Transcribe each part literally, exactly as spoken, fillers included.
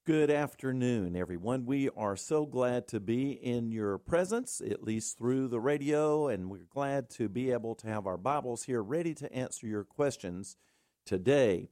Good afternoon, everyone. We are so glad to be in your presence, at least through the radio, and we're glad to be able to have our Bibles here ready to answer your questions today,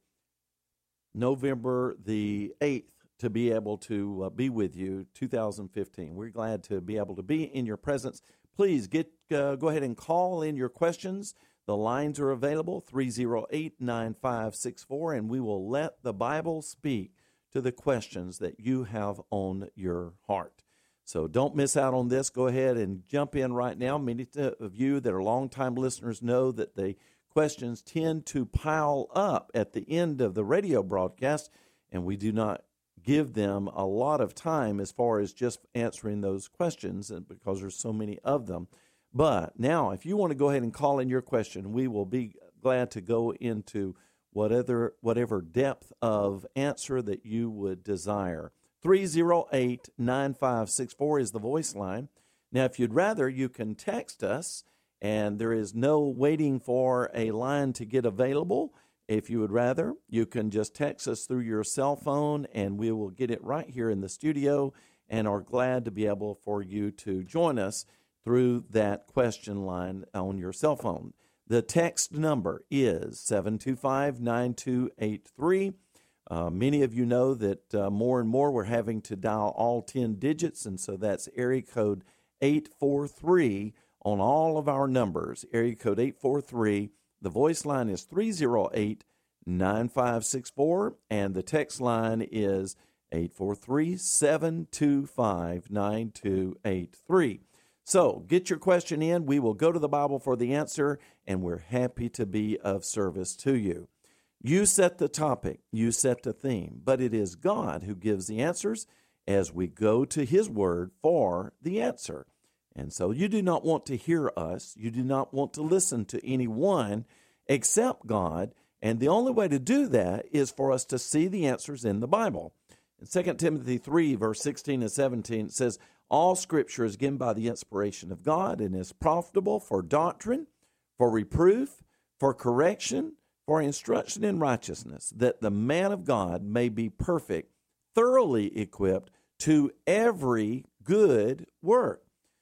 November the eighth, to be able to uh, be with you, two thousand fifteen. We're glad to be able to be in your presence. Please get uh, go ahead and call in your questions. The lines are available, three oh eight, nine five six four, and we will let the Bible speak to the questions that you have on your heart. So don't miss out on this. Go ahead and jump in right now. Many of you that are longtime listeners know that the questions tend to pile up at the end of the radio broadcast, and we do not give them a lot of time as far as just answering those questions, and because there's so many of them. But now, if you want to go ahead and call in your question, we will be glad to go into whatever whatever depth of answer that you would desire. three oh eight, nine five six four is the voice line. Now, if you'd rather, you can text us, and there is no waiting for a line to get available. If you would rather, you can just text us through your cell phone, and we will get it right here in the studio, and are glad to be able for you to join us through that question line on your cell phone. The text number is seven two five, nine two eight three. Uh, many of you know that uh, more and more we're having to dial all ten digits, and so that's area code eight four three on all of our numbers. Area code eight four three. The voice line is three oh eight, nine five six four, and the text line is eight four three, seven two five, nine two eight three. So get your question in. We will go to the Bible for the answer, and we're happy to be of service to you. You set the topic, you set the theme, but it is God who gives the answers as we go to His Word for the answer. And so you do not want to hear us. You do not want to listen to anyone except God, and the only way to do that is for us to see the answers in the Bible. In Second Timothy three, verse sixteen and seventeen, it says, all Scripture is given by the inspiration of God and is profitable for doctrine, for reproof, for correction, for instruction in righteousness, that the man of God may be perfect, thoroughly equipped to every good work.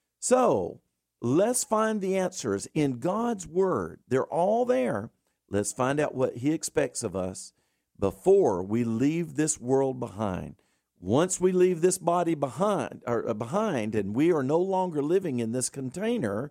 So, let's find the answers in God's Word. They're all there. Let's find out what He expects of us before we leave this world behind. Once we leave this body behind, or behind, and we are no longer living in this container,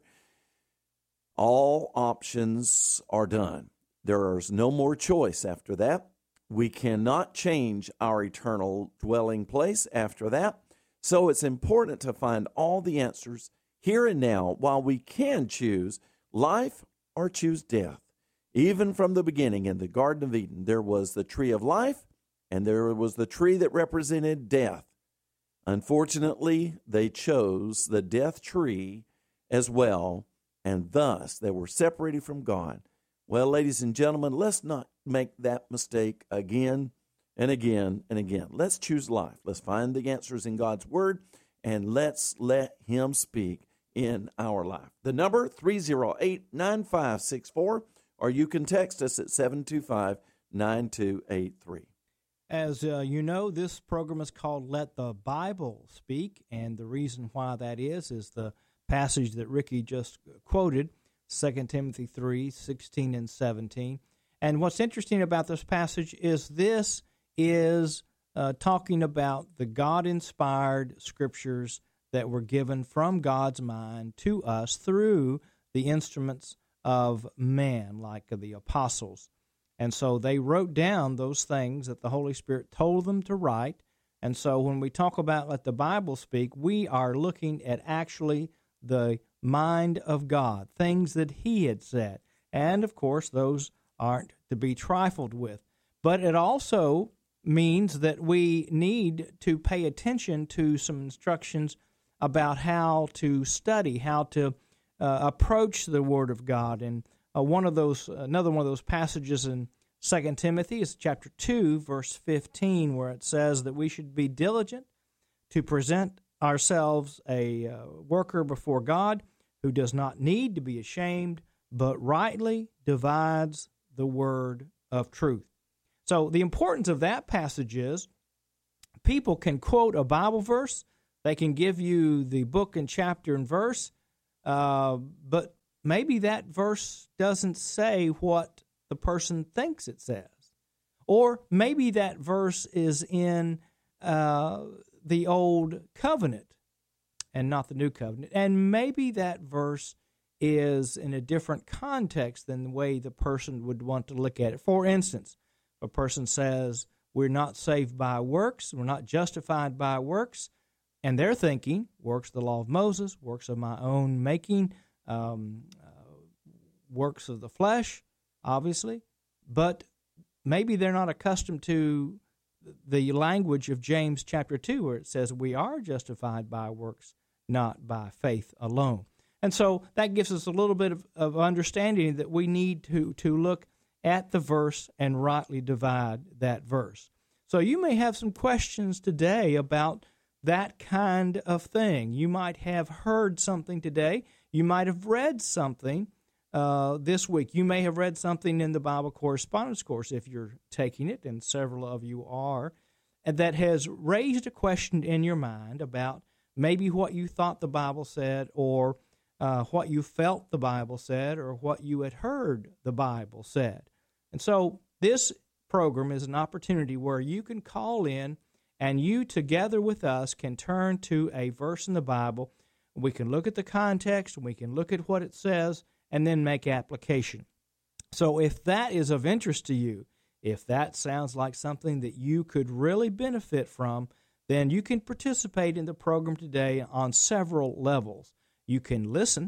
all options are done. There is no more choice after that. We cannot change our eternal dwelling place after that. So it's important to find all the answers here and now while we can choose life or choose death. Even from the beginning in the Garden of Eden, there was the tree of life, and there was the tree that represented death. Unfortunately, they chose the death tree as well, and thus they were separated from God. Well, ladies and gentlemen, let's not make that mistake again and again and again. Let's choose life. Let's find the answers in God's Word, and let's let Him speak in our life. The number, three oh eight, nine five six four, or you can text us at seven two five, nine two eight three. As uh, you know, this program is called Let the Bible Speak, and the reason why that is is the passage that Ricky just quoted, Second Timothy three, sixteen and seventeen. And what's interesting about this passage is this is uh, talking about the God-inspired scriptures that were given from God's mind to us through the instruments of man, like the apostles. And so they wrote down those things that the Holy Spirit told them to write. And so when we talk about let the Bible speak, we are looking at actually the mind of God, things that He had said. And, of course, those aren't to be trifled with. But it also means that we need to pay attention to some instructions about how to study, how to uh, approach the Word of God. And Uh, one of those, another one of those passages in Second Timothy is chapter two, verse fifteen, where it says that we should be diligent to present ourselves a uh, worker before God who does not need to be ashamed, but rightly divides the word of truth. So the importance of that passage is people can quote a Bible verse. They can give you the book and chapter and verse, uh, but maybe that verse doesn't say what the person thinks it says. Or maybe that verse is in uh, the Old Covenant and not the New Covenant. And maybe that verse is in a different context than the way the person would want to look at it. For instance, a person says, we're not saved by works, we're not justified by works, and they're thinking, works of the law of Moses, works of my own making, um, uh, works of the flesh, obviously, but maybe they're not accustomed to the language of James chapter two, where it says we are justified by works, not by faith alone. And so that gives us a little bit of, of understanding that we need to, to look at the verse and rightly divide that verse. So you may have some questions today about that kind of thing. You might have heard something today. You might have read something uh, this week. You may have read something in the Bible correspondence course, if you're taking it, and several of you are, and that has raised a question in your mind about maybe what you thought the Bible said, or uh, what you felt the Bible said, or what you had heard the Bible said. And so this program is an opportunity where you can call in, and you together with us can turn to a verse in the Bible. We can look at the context, we can look at what it says, and then make application. So if that is of interest to you, if that sounds like something that you could really benefit from, then you can participate in the program today on several levels. You can listen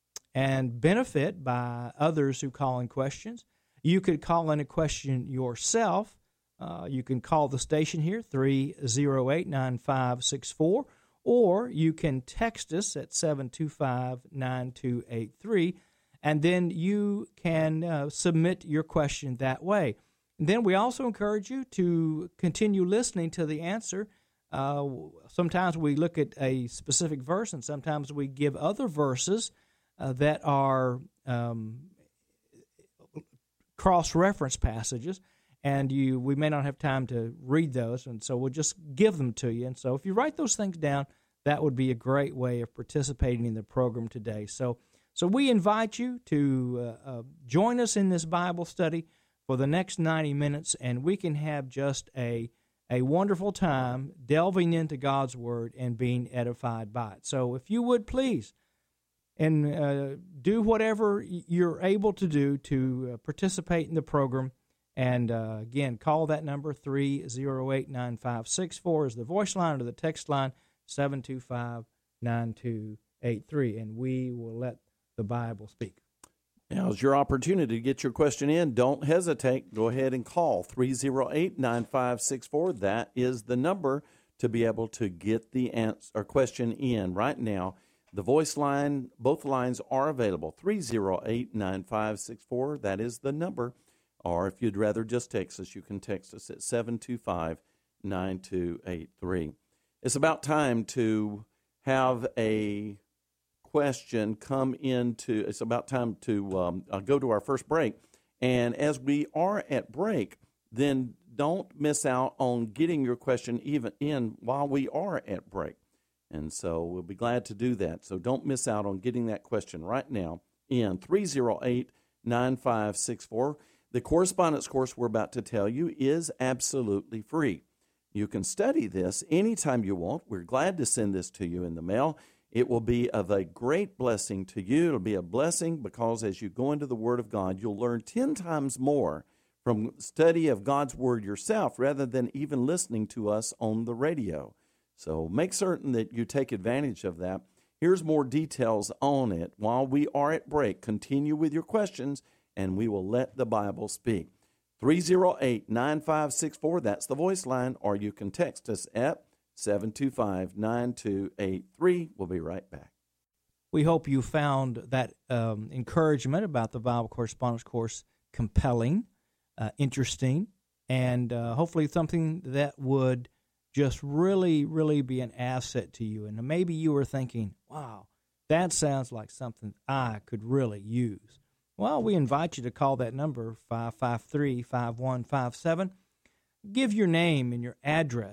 and benefit by others who call in questions. You could call in a question yourself. Uh, you can call the station here, three oh eight, nine five six four, or you can text us at seven two five, nine two eight three, and then you can uh, submit your question that way. And then we also encourage you to continue listening to the answer. Uh, sometimes we look at a specific verse, and sometimes we give other verses uh, that are um, cross-reference passages, and you we may not have time to read those, and so we'll just give them to you. And so if you write those things down, that would be a great way of participating in the program today. So, so we invite you to uh, uh, join us in this Bible study for the next ninety minutes, and we can have just a a wonderful time delving into God's Word and being edified by it. So if you would please, and uh, do whatever you're able to do to uh, participate in the program. And uh, again, call that number, three oh eight, nine five six four is the voice line, or the text line, seven two five, nine two eight three, and we will let the Bible speak. Now's your opportunity to get your question in. Don't hesitate. Go ahead and call three oh eight, nine five six four. That is the number to be able to get the answer or question in right now. The voice line, both lines are available, three oh eight, nine five six four. That is the number. Or if you'd rather just text us, you can text us at seven two five, nine two eight three. It's about time to have a question come into, it's about time to um, uh, go to our first break. And as we are at break, then don't miss out on getting your question even in while we are at break. And so we'll be glad to do that. So don't miss out on getting that question right now in three oh eight, nine five six four. The correspondence course we're about to tell you is absolutely free. You can study this anytime you want. We're glad to send this to you in the mail. It will be of a great blessing to you. It'll be a blessing because as you go into the Word of God, you'll learn ten times more from study of God's Word yourself rather than even listening to us on the radio. So make certain that you take advantage of that. Here's more details on it. While we are at break, continue with your questions, and we will let the Bible speak. three oh eight, nine five six four, that's the voice line, or you can text us at seven two five, nine two eight three. We'll be right back. We hope you found that um, encouragement about the Bible correspondence course compelling, uh, interesting, and uh, hopefully something that would just really, really be an asset to you. And maybe you were thinking, wow, that sounds like something I could really use. Well, we invite you to call that number, five five three, five one five seven. Give your name and your address,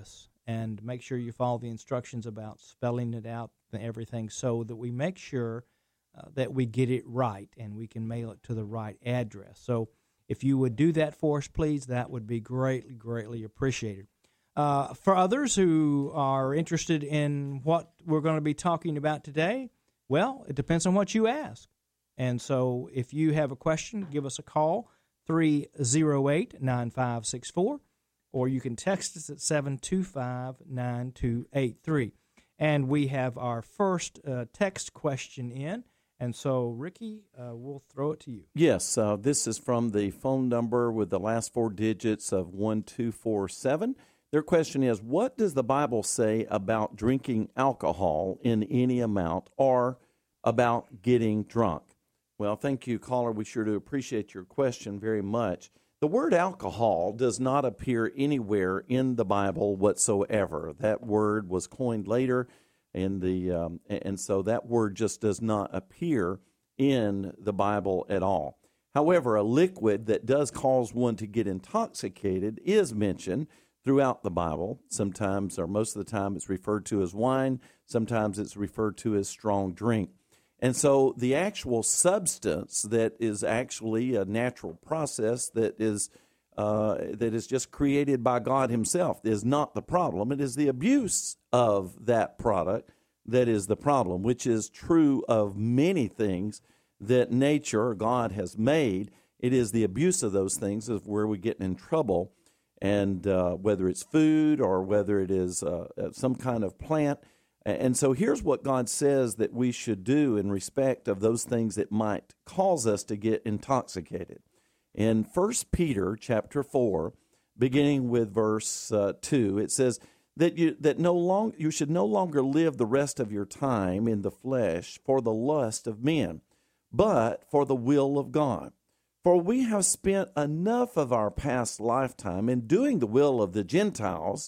and make sure you follow the instructions about spelling it out and everything so that we make sure uh, that we get it right and we can mail it to the right address. So if you would do that for us, please, that would be greatly, greatly appreciated. Uh, for others who are interested in what we're going to be talking about today, well, it depends on what you ask. And so if you have a question, give us a call, three oh eight, nine five six four, or you can text us at seven two five, nine two eight three. And we have our first uh, text question in. And so, Ricky, uh, we'll throw it to you. Yes, uh, this is from the phone number with the last four digits of one two four seven. Their question is, what does the Bible say about drinking alcohol in any amount or about getting drunk? Well, thank you, caller. We sure do appreciate your question very much. The word alcohol does not appear anywhere in the Bible whatsoever. That word was coined later, in the um, and so that word just does not appear in the Bible at all. However, a liquid that does cause one to get intoxicated is mentioned throughout the Bible. Sometimes, or most of the time, it's referred to as wine. Sometimes it's referred to as strong drink. And so the actual substance that is actually a natural process that is uh, that is just created by God himself is not the problem. It is the abuse of that product that is the problem, which is true of many things that nature or God has made. It is the abuse of those things is where we get in trouble. And uh, whether it's food or whether it is uh, some kind of plant. And so here's what God says that we should do in respect of those things that might cause us to get intoxicated. In First Peter chapter four, beginning with verse uh, two, it says that you that no long you should no longer live the rest of your time in the flesh for the lust of men, but for the will of God. For we have spent enough of our past lifetime in doing the will of the Gentiles,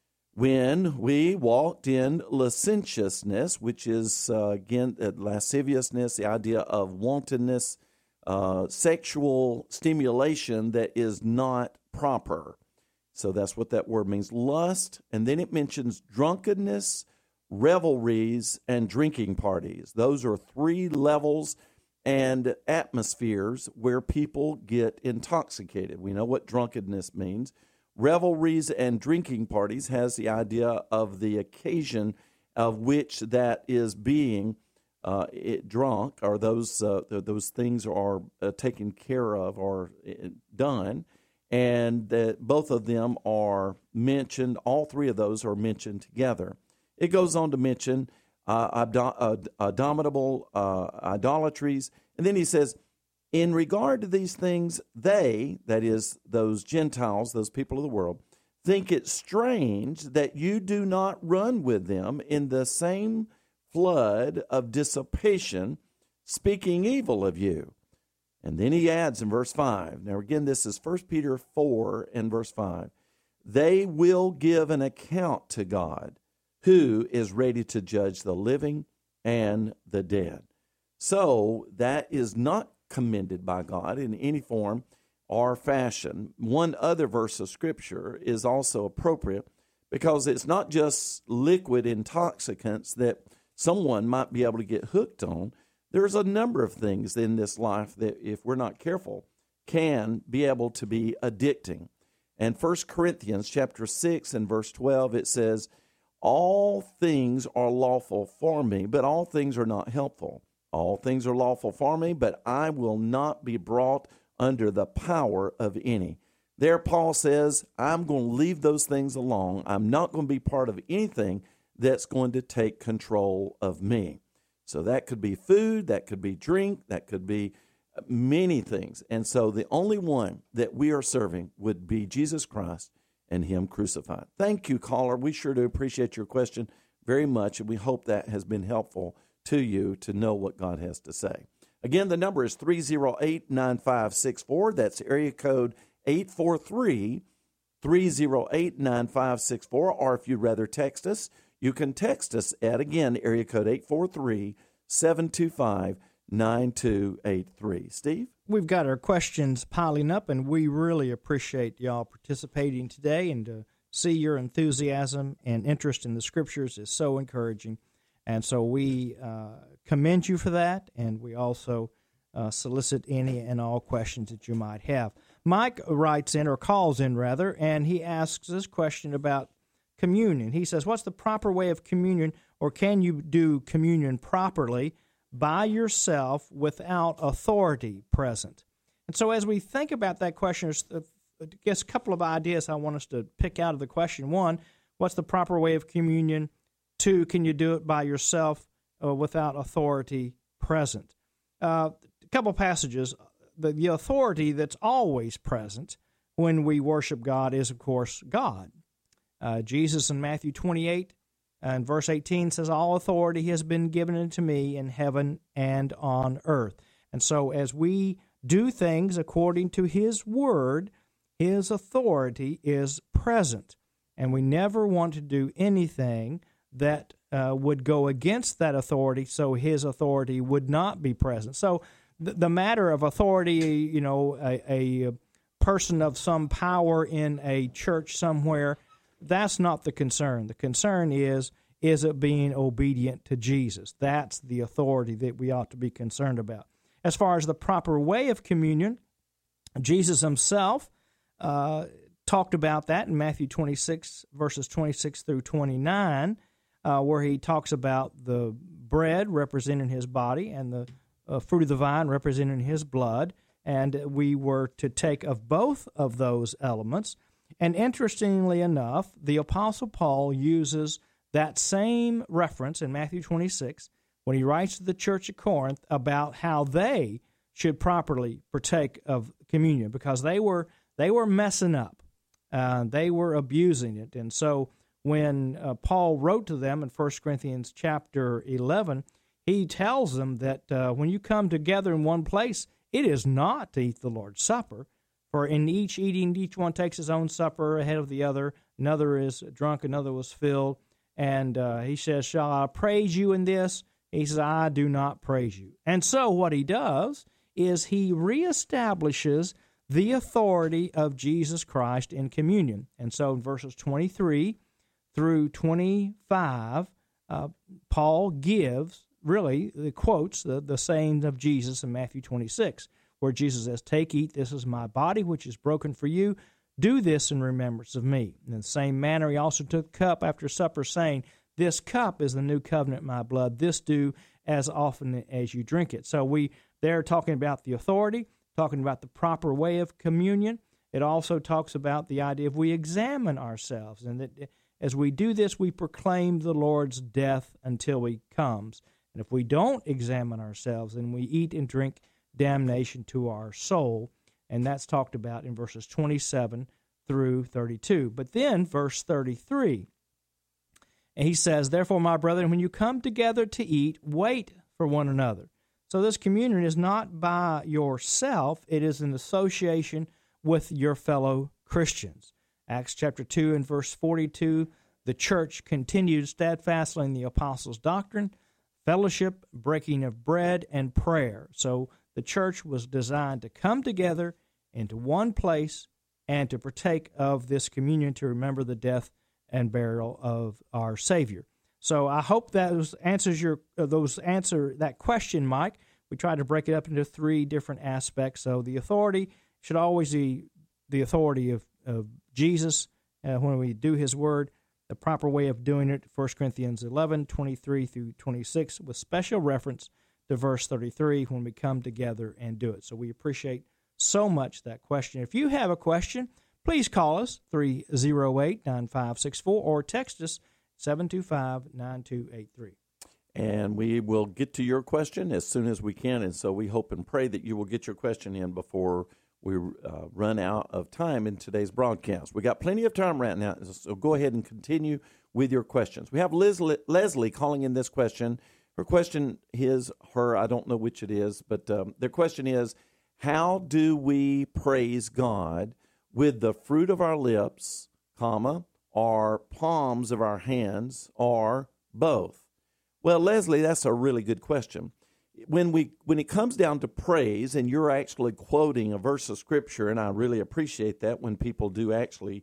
when we walked in licentiousness, which is, uh, again, uh, lasciviousness, the idea of wantonness, uh, sexual stimulation that is not proper. So that's what that word means, lust. And then it mentions drunkenness, revelries, and drinking parties. Those are three levels and atmospheres where people get intoxicated. We know what drunkenness means. Revelries and drinking parties has the idea of the occasion of which that is being uh, it, drunk, or those uh, those things are uh, taken care of or uh, done, and that both of them are mentioned. All three of those are mentioned together. It goes on to mention uh, abdo- uh, abominable uh, idolatries, and then he says, in regard to these things, they, that is, those Gentiles, those people of the world, think it strange that you do not run with them in the same flood of dissipation, speaking evil of you. And then he adds in verse five, now again, this is First Peter four and verse five, they will give an account to God, who is ready to judge the living and the dead. So that is not commended by God in any form or fashion. One other verse of Scripture is also appropriate because it's not just liquid intoxicants that someone might be able to get hooked on. There's a number of things in this life that, if we're not careful, can be able to be addicting. And First Corinthians chapter six and verse twelve, it says, all things are lawful for me, but all things are not helpful. All things are lawful for me, but I will not be brought under the power of any. There, Paul says, I'm going to leave those things alone. I'm not going to be part of anything that's going to take control of me. So that could be food, that could be drink, that could be many things. And so the only one that we are serving would be Jesus Christ and Him crucified. Thank you, caller. We sure do appreciate your question very much, and we hope that has been helpful to you to know what God has to say. Again, the number is three oh eight, nine five six four. That's area code eight four three, three oh eight, nine five six four. Or if you'd rather text us, you can text us at, again, area code eight four three, seven two five, nine two eight three. Steve? We've got our questions piling up, and we really appreciate y'all participating today and uh, see your enthusiasm and interest in the Scriptures is so encouraging. And so we uh, commend you for that, and we also uh, solicit any and all questions that you might have. Mike writes in, or calls in rather, and he asks this question about communion. He says, what's the proper way of communion, or can you do communion properly by yourself without authority present? And so as we think about that question, there's, uh, I guess, a couple of ideas I want us to pick out of the question. One, what's the proper way of communion? Two, can you do it by yourself uh, without authority present? Uh, a couple passages. The, the authority that's always present when we worship God is, of course, God. Uh, Jesus in Matthew twenty-eight and verse eighteen says, all authority has been given unto me in heaven and on earth. And so as we do things according to His Word, His authority is present. And we never want to do anything that uh, would go against that authority, so His authority would not be present. So th- the matter of authority, you know, a, a person of some power in a church somewhere, that's not the concern. The concern is, is it being obedient to Jesus? That's the authority that we ought to be concerned about. As far as the proper way of communion, Jesus Himself uh, talked about that in Matthew twenty-six, verses twenty-six through twenty-nine, Uh, where He talks about the bread representing His body and the uh, fruit of the vine representing His blood, and we were to take of both of those elements. And interestingly enough, the Apostle Paul uses that same reference in Matthew twenty-six when he writes to the church at Corinth about how they should properly partake of communion, because they were they were messing up, uh, they were abusing it, and so when uh, Paul wrote to them in First Corinthians chapter eleven, he tells them that uh, when you come together in one place, it is not to eat the Lord's Supper. For in each eating, each one takes his own supper ahead of the other. Another is drunk, another was filled. And uh, he says, shall I praise you in this? He says, I do not praise you. And so what he does is he reestablishes the authority of Jesus Christ in communion. And so in verses twenty-three through twenty-five, uh, Paul gives, really, the quotes the, the sayings of Jesus in Matthew twenty-six, where Jesus says, take, eat, this is my body, which is broken for you. Do this in remembrance of me. In the same manner, he also took the cup after supper, saying, this cup is the new covenant in my blood. This do as often as you drink it. So we they're talking about the authority, talking about the proper way of communion. It also talks about the idea of we examine ourselves, and that as we do this, we proclaim the Lord's death until He comes. And if we don't examine ourselves, then we eat and drink damnation to our soul. And that's talked about in verses twenty-seven through thirty-two. But then, verse thirty-three, and he says, therefore, my brethren, when you come together to eat, wait for one another. So this communion is not by yourself. It is in association with your fellow Christians. Acts chapter two and verse forty-two, the church continued steadfastly in the apostles' doctrine, fellowship, breaking of bread, and prayer. So the church was designed to come together into one place and to partake of this communion to remember the death and burial of our Savior. So I hope that answers your uh, those answer that question, Mike. We tried to break it up into three different aspects. So the authority should always be the authority of, of Jesus uh, when we do His Word. The proper way of doing it, First Corinthians eleven, twenty-three through twenty-six, with special reference to verse thirty-three when we come together and do it. So we appreciate so much that question. If you have a question, please call us, three oh eight, nine five six four, or text us, seven two five, nine two eight three. And we will get to your question as soon as we can, and so we hope and pray that you will get your question in before we uh, run out of time in today's broadcast. We got plenty of time right now, so go ahead and continue with your questions. We have Leslie, Leslie calling in this question. Her question is, her, I don't know which it is, but um, their question is, how do we praise God with the fruit of our lips, comma, or palms of our hands, or both? Well, Leslie, that's a really good question. When we when it comes down to praise, and you're actually quoting a verse of Scripture, and I really appreciate that when people do actually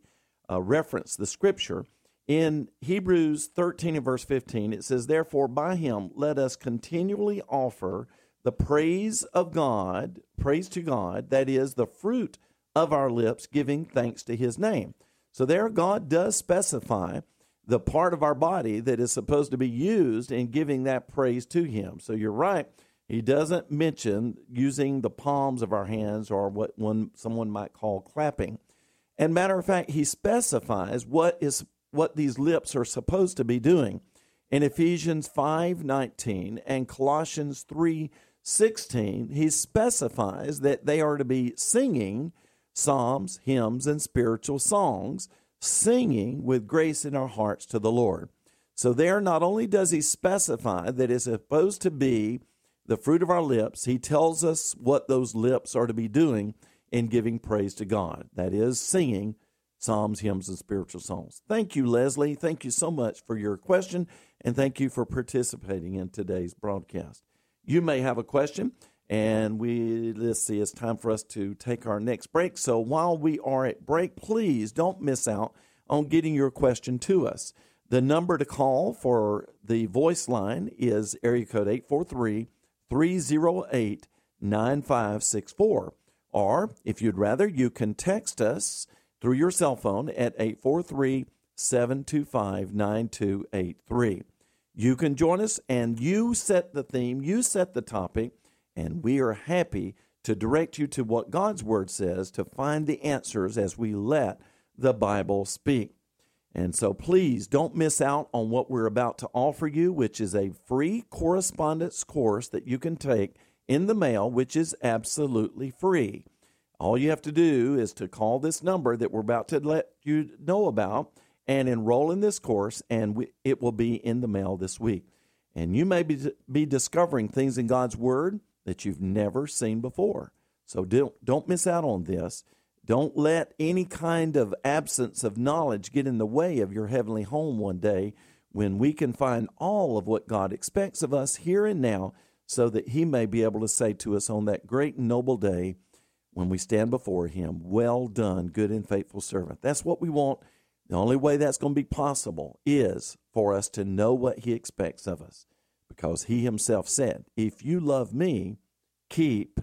uh, reference the Scripture. In Hebrews thirteen and verse fifteen, it says, "Therefore by him let us continually offer the praise of God, praise to God, that is, the fruit of our lips, giving thanks to his name." So there God does specify the part of our body that is supposed to be used in giving that praise to him. So you're right. He doesn't mention using the palms of our hands or what one someone might call clapping. And matter of fact, he specifies what is what these lips are supposed to be doing. In Ephesians five nineteen and Colossians three sixteen, he specifies that they are to be singing psalms, hymns, and spiritual songs, singing with grace in our hearts to the Lord. So there, not only does he specify that it's supposed to be the fruit of our lips, he tells us what those lips are to be doing in giving praise to God. That is, singing psalms, hymns, and spiritual songs. Thank you, Leslie. Thank you so much for your question, and thank you for participating in today's broadcast. You may have a question, and we let's see, it's time for us to take our next break. So while we are at break, please don't miss out on getting your question to us. The number to call for the voice line is area code eight four three, three oh eight, nine five six four. Or, if you'd rather, you can text us through your cell phone at eight four three, seven two five, nine two eight three. You can join us, and you set the theme, you set the topic, and we are happy to direct you to what God's Word says to find the answers as we let the Bible speak. And so please don't miss out on what we're about to offer you, which is a free correspondence course that you can take in the mail, which is absolutely free. All you have to do is to call this number that we're about to let you know about and enroll in this course, and we, it will be in the mail this week. And you may be, be discovering things in God's Word that you've never seen before. So don't, don't miss out on this. Don't let any kind of absence of knowledge get in the way of your heavenly home one day when we can find all of what God expects of us here and now so that he may be able to say to us on that great and noble day, when we stand before him, "Well done, good and faithful servant." That's what we want. The only way that's going to be possible is for us to know what he expects of us, because he himself said, "If you love me, keep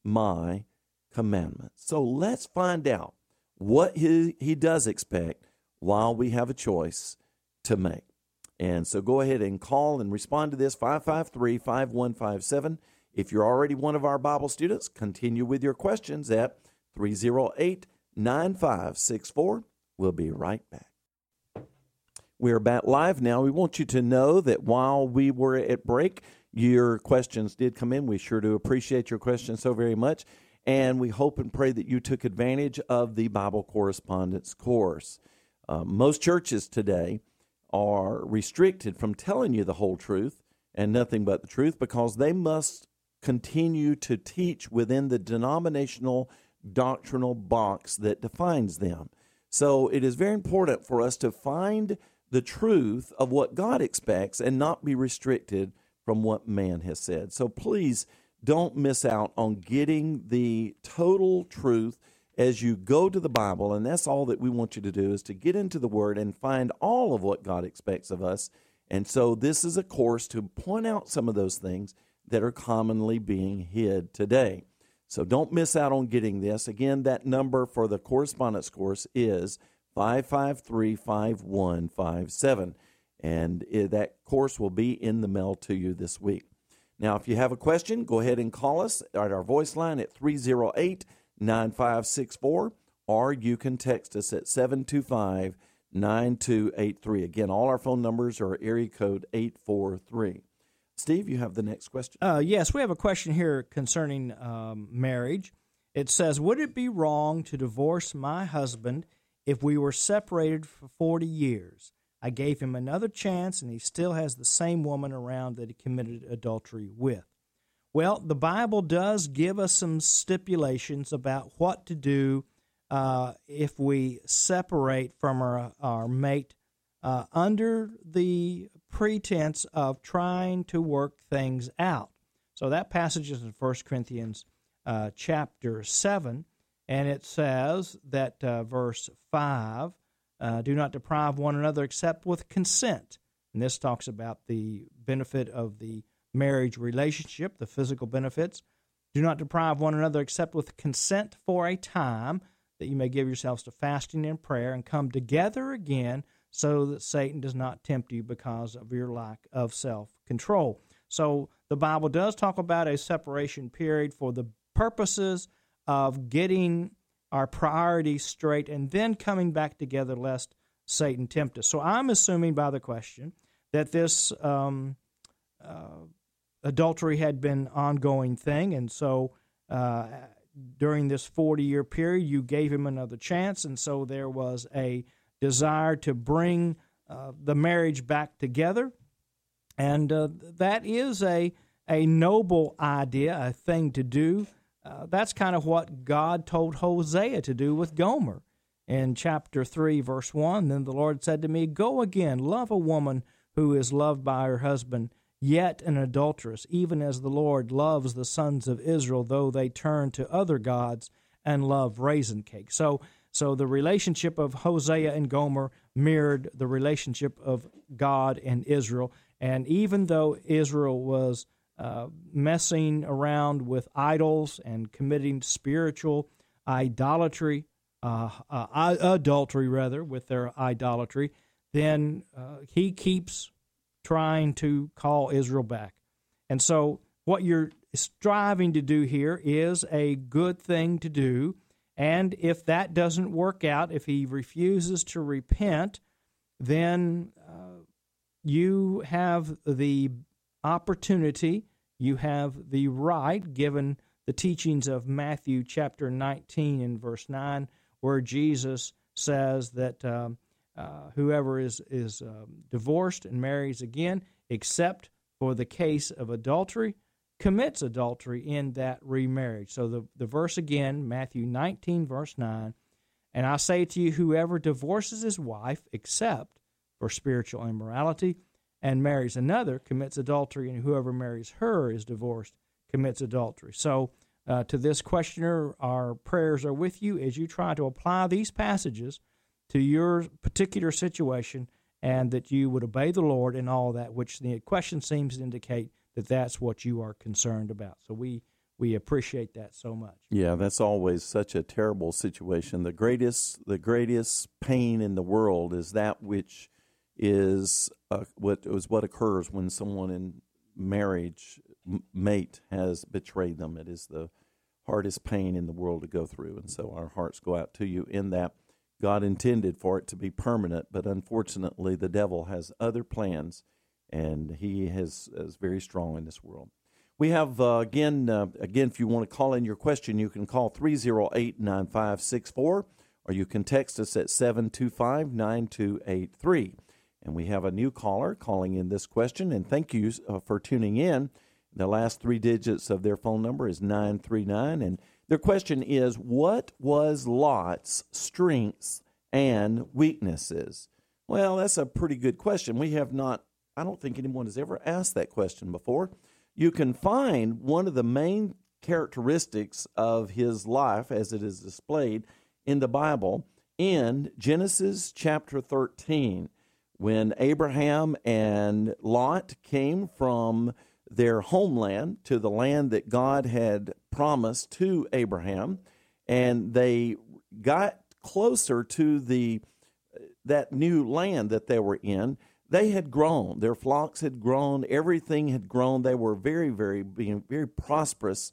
my commandments." So let's find out what he, he does expect while we have a choice to make. And so go ahead and call and respond to this, five five three, five one five seven. If you're already one of our Bible students, continue with your questions at three oh eight, nine five six four. We'll be right back. We're back live now. We want you to know that while we were at break, your questions did come in. We sure do appreciate your questions so very much. And we hope and pray that you took advantage of the Bible correspondence course. Uh, most churches today are restricted from telling you the whole truth and nothing but the truth, because they must continue to teach within the denominational doctrinal box that defines them. So it is very important for us to find the truth of what God expects and not be restricted from what man has said. So please don't miss out on getting the total truth as you go to the Bible, and that's all that we want you to do, is to get into the Word and find all of what God expects of us. And so this is a course to point out some of those things that are commonly being hid today. So don't miss out on getting this. Again, that number for the correspondence course is five five three, five one five seven. And that course will be in the mail to you this week. Now, if you have a question, go ahead and call us at our voice line at three oh eight, nine five six four, or you can text us at seven two five, nine two eight three. Again, all our phone numbers are area code eight four three. Steve, you have the next question. Uh, yes, we have a question here concerning um, marriage. It says, would it be wrong to divorce my husband if we were separated for forty years? I gave him another chance, and he still has the same woman around that he committed adultery with. Well, the Bible does give us some stipulations about what to do uh, if we separate from our, our mate uh, under the pretense of trying to work things out. So that passage is in First Corinthians uh, chapter seven, and it says that uh, verse five, uh, do not deprive one another except with consent. And this talks about the benefit of the marriage relationship, the physical benefits. Do not deprive one another except with consent for a time, that you may give yourselves to fasting and prayer and come together again, so that Satan does not tempt you because of your lack of self-control. So the Bible does talk about a separation period for the purposes of getting our priorities straight and then coming back together lest Satan tempt us. So I'm assuming by the question that this um, uh, adultery had been an ongoing thing, and so uh, during this forty-year period, you gave him another chance, and so there was a desire to bring uh, the marriage back together. And uh, that is a, a noble idea, a thing to do. Uh, that's kind of what God told Hosea to do with Gomer. In chapter three, verse one, then the Lord said to me, go again, love a woman who is loved by her husband, yet an adulteress, even as the Lord loves the sons of Israel, though they turn to other gods and love raisin cake. So, so the relationship of Hosea and Gomer mirrored the relationship of God and Israel. And even though Israel was uh, messing around with idols and committing spiritual idolatry, uh, uh, adultery rather, with their idolatry, then uh, he keeps trying to call Israel back. And so what you're striving to do here is a good thing to do. And if that doesn't work out, if he refuses to repent, then uh, you have the opportunity, you have the right, given the teachings of Matthew chapter nineteen and verse nine, where Jesus says that um, uh, whoever is, is um, divorced and marries again, except for the case of adultery, commits adultery in that remarriage. So the, the verse again, Matthew nineteen, verse nine, and I say to you, whoever divorces his wife, except for spiritual immorality, and marries another, commits adultery, and whoever marries her is divorced, commits adultery. So uh, to this questioner, our prayers are with you as you try to apply these passages to your particular situation, and that you would obey the Lord in all that, which the question seems to indicate that that's what you are concerned about. So we we appreciate that so much. Yeah, that's always such a terrible situation. The greatest the greatest pain in the world is that which is uh, what is what occurs when someone in marriage m- mate has betrayed them. It is the hardest pain in the world to go through, and so our hearts go out to you in that. God intended for it to be permanent, but unfortunately the devil has other plans, and he has, is very strong in this world. We have, uh, again, uh, again, if you want to call in your question, you can call three oh eight, nine five six four, or you can text us at seven two five, nine two eight three. And we have a new caller calling in this question, and thank you uh, for tuning in. The last three digits of their phone number is nine three nine, and their question is, what was Lot's strengths and weaknesses? Well, that's a pretty good question. We have not, I don't think anyone has ever asked that question before. You can find one of the main characteristics of his life as it is displayed in the Bible in Genesis chapter thirteen, when Abraham and Lot came from their homeland to the land that God had promised to Abraham, and they got closer to the that new land that they were in. They had grown. Their flocks had grown. Everything had grown. They were very, very, being very prosperous,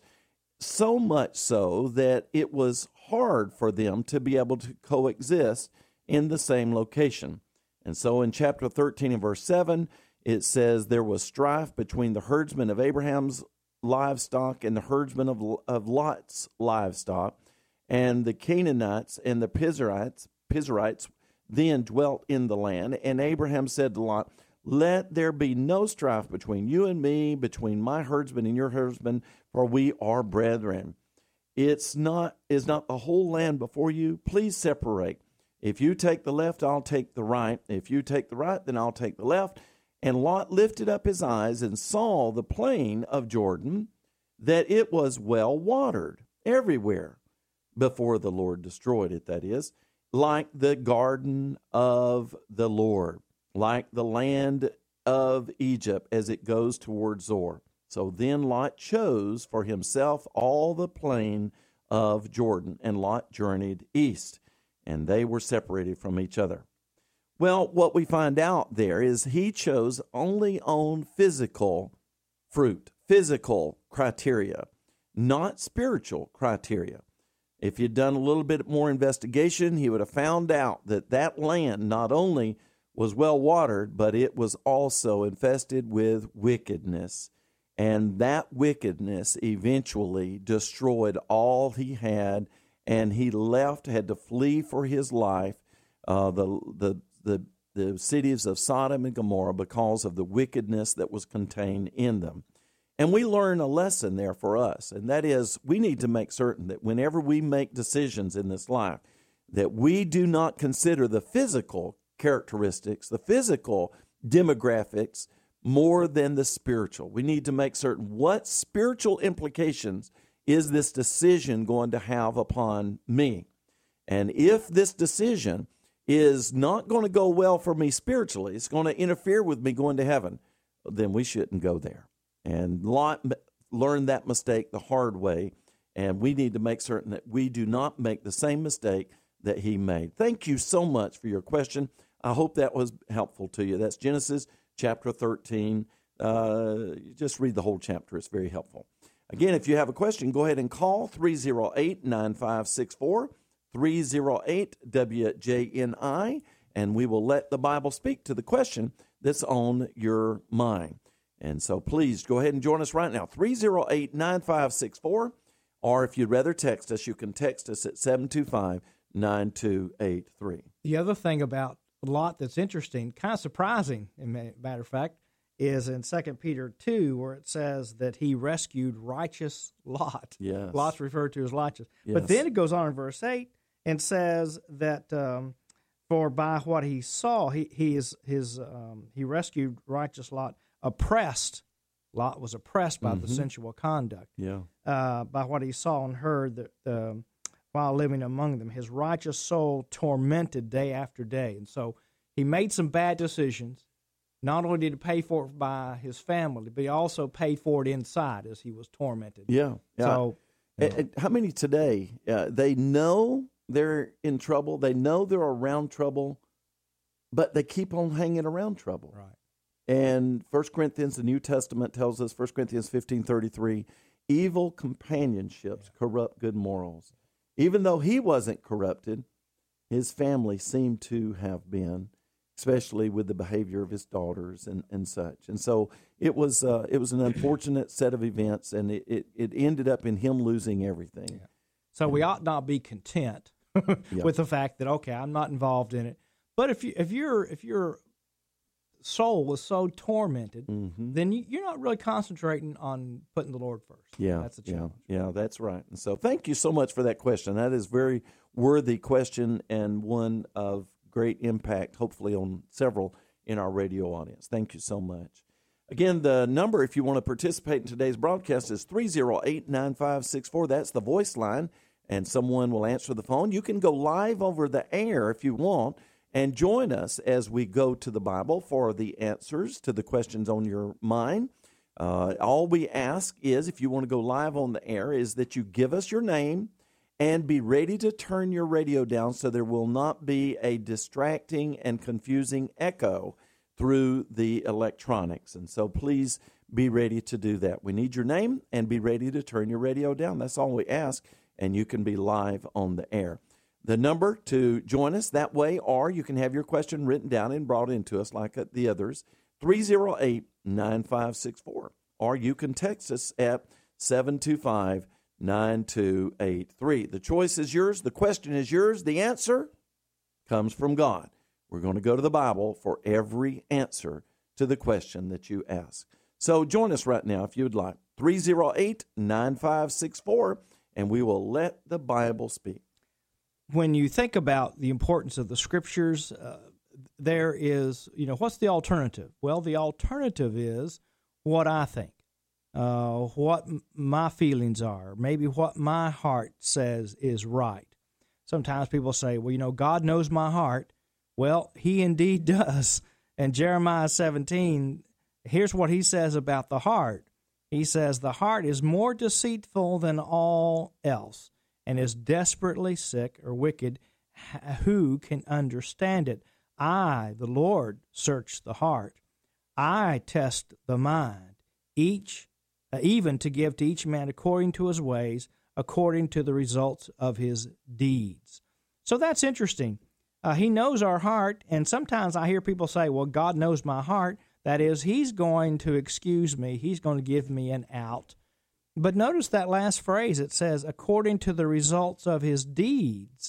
so much so that it was hard for them to be able to coexist in the same location. And so in chapter thirteen and verse seven, it says there was strife between the herdsmen of Abraham's livestock and the herdsmen of, of Lot's livestock. And the Canaanites and the Pizerites, Pizerites then dwelt in the land. And Abraham said to Lot, let there be no strife between you and me, between my herdsmen and your herdsmen, for we are brethren. It's not, is not the whole land before you? Please separate. If you take the left, I'll take the right. If you take the right, then I'll take the left. And Lot lifted up his eyes and saw the plain of Jordan, that it was well watered everywhere before the Lord destroyed it, that is. like the garden of the Lord, like the land of Egypt as it goes towards Zoar. So then Lot chose for himself all the plain of Jordan, and Lot journeyed east, and they were separated from each other. Well, what we find out there is he chose only on physical fruit, physical criteria, not spiritual criteria. If he'd done a little bit more investigation, he would have found out that that land not only was well watered, but it was also infested with wickedness. And that wickedness eventually destroyed all he had, and he left, had to flee for his life, uh, the, the, the, the cities of Sodom and Gomorrah because of the wickedness that was contained in them. And we learn a lesson there for us, and that is we need to make certain that whenever we make decisions in this life, that we do not consider the physical characteristics, the physical demographics, more than the spiritual. We need to make certain what spiritual implications is this decision going to have upon me. And if this decision is not going to go well for me spiritually, it's going to interfere with me going to heaven, then we shouldn't go there. And Lot learned that mistake the hard way, and we need to make certain that we do not make the same mistake that he made. Thank you so much for your question. I hope that was helpful to you. That's Genesis chapter thirteen. Uh, just read the whole chapter. It's very helpful. Again, if you have a question, go ahead and call three oh eight, nine five six four, three oh eight W J N I, and we will let the Bible speak to the question that's on your mind. And so please go ahead and join us right now, three oh eight, nine five six four, or if you'd rather text us, you can text us at seven two five, nine two eight three. The other thing about Lot that's interesting, kind of surprising, as a matter of fact, is in Second Peter two, where it says that he rescued righteous Lot. Yes. Lot's referred to as righteous. Yes. But then it goes on in verse eight and says that um, for by what he saw, he he is his um, he rescued righteous Lot, oppressed. Lot was oppressed by mm-hmm. the sensual conduct. Yeah. Uh, by what he saw and heard that um, while living among them, his righteous soul tormented day after day. And so he made some bad decisions. Not only did he pay for it by his family, but he also paid for it inside as he was tormented. Yeah. yeah. So, you know. and, and how many today, uh, they know they're in trouble, they know they're around trouble, but they keep on hanging around trouble. Right. And First Corinthians, the New Testament tells us, First Corinthians fifteen thirty-three, evil companionships yeah. corrupt good morals. Even though he wasn't corrupted, his family seemed to have been, especially with the behavior of his daughters and, and such. And so it was uh, it was an unfortunate set of events, and it, it, it ended up in him losing everything. Yeah. So and, we ought not be content yeah. with the fact that, okay, I'm not involved in it. But if you if you're if your soul was so tormented, mm-hmm. then you, you're not really concentrating on putting the Lord first. Yeah, that's a challenge. Yeah, yeah, that's right. And so thank you so much for that question. That is a very worthy question and one of great impact, hopefully on several in our radio audience. Thank you so much. Again, the number, if you want to participate in today's broadcast, is three oh eight, nine five six four. That's the voice line, and someone will answer the phone. You can go live over the air if you want and join us as we go to the Bible for the answers to the questions on your mind. Uh, all we ask is, if you want to go live on the air, is that you give us your name and be ready to turn your radio down so there will not be a distracting and confusing echo through the electronics. And so please be ready to do that. We need your name and be ready to turn your radio down. That's all we ask, and you can be live on the air. The number to join us that way, or you can have your question written down and brought into us like the others, three oh eight, nine five six four. Or you can text us at seven two five, nine two eight three. The choice is yours. The question is yours. The answer comes from God. We're going to go to the Bible for every answer to the question that you ask. So join us right now if you would like. three oh eight, nine five six four, and we will let the Bible speak. When you think about the importance of the Scriptures, uh, there is, you know, what's the alternative? Well, the alternative is what I think, uh, what m- my feelings are, maybe what my heart says is right. sometimes people say, well, you know, God knows my heart. Well, he indeed does. And Jeremiah seventeen, here's what he says about the heart. He says, the heart is more deceitful than all else and is desperately sick or wicked. Who can understand it? I, the Lord, search the heart. I test the mind, each, uh, even to give to each man according to his ways, according to the results of his deeds. So that's interesting. Uh, he knows our heart, and sometimes I hear people say, well, God knows my heart. That is, he's going to excuse me. He's going to give me an out. But notice that last phrase. It says, according to the results of his deeds.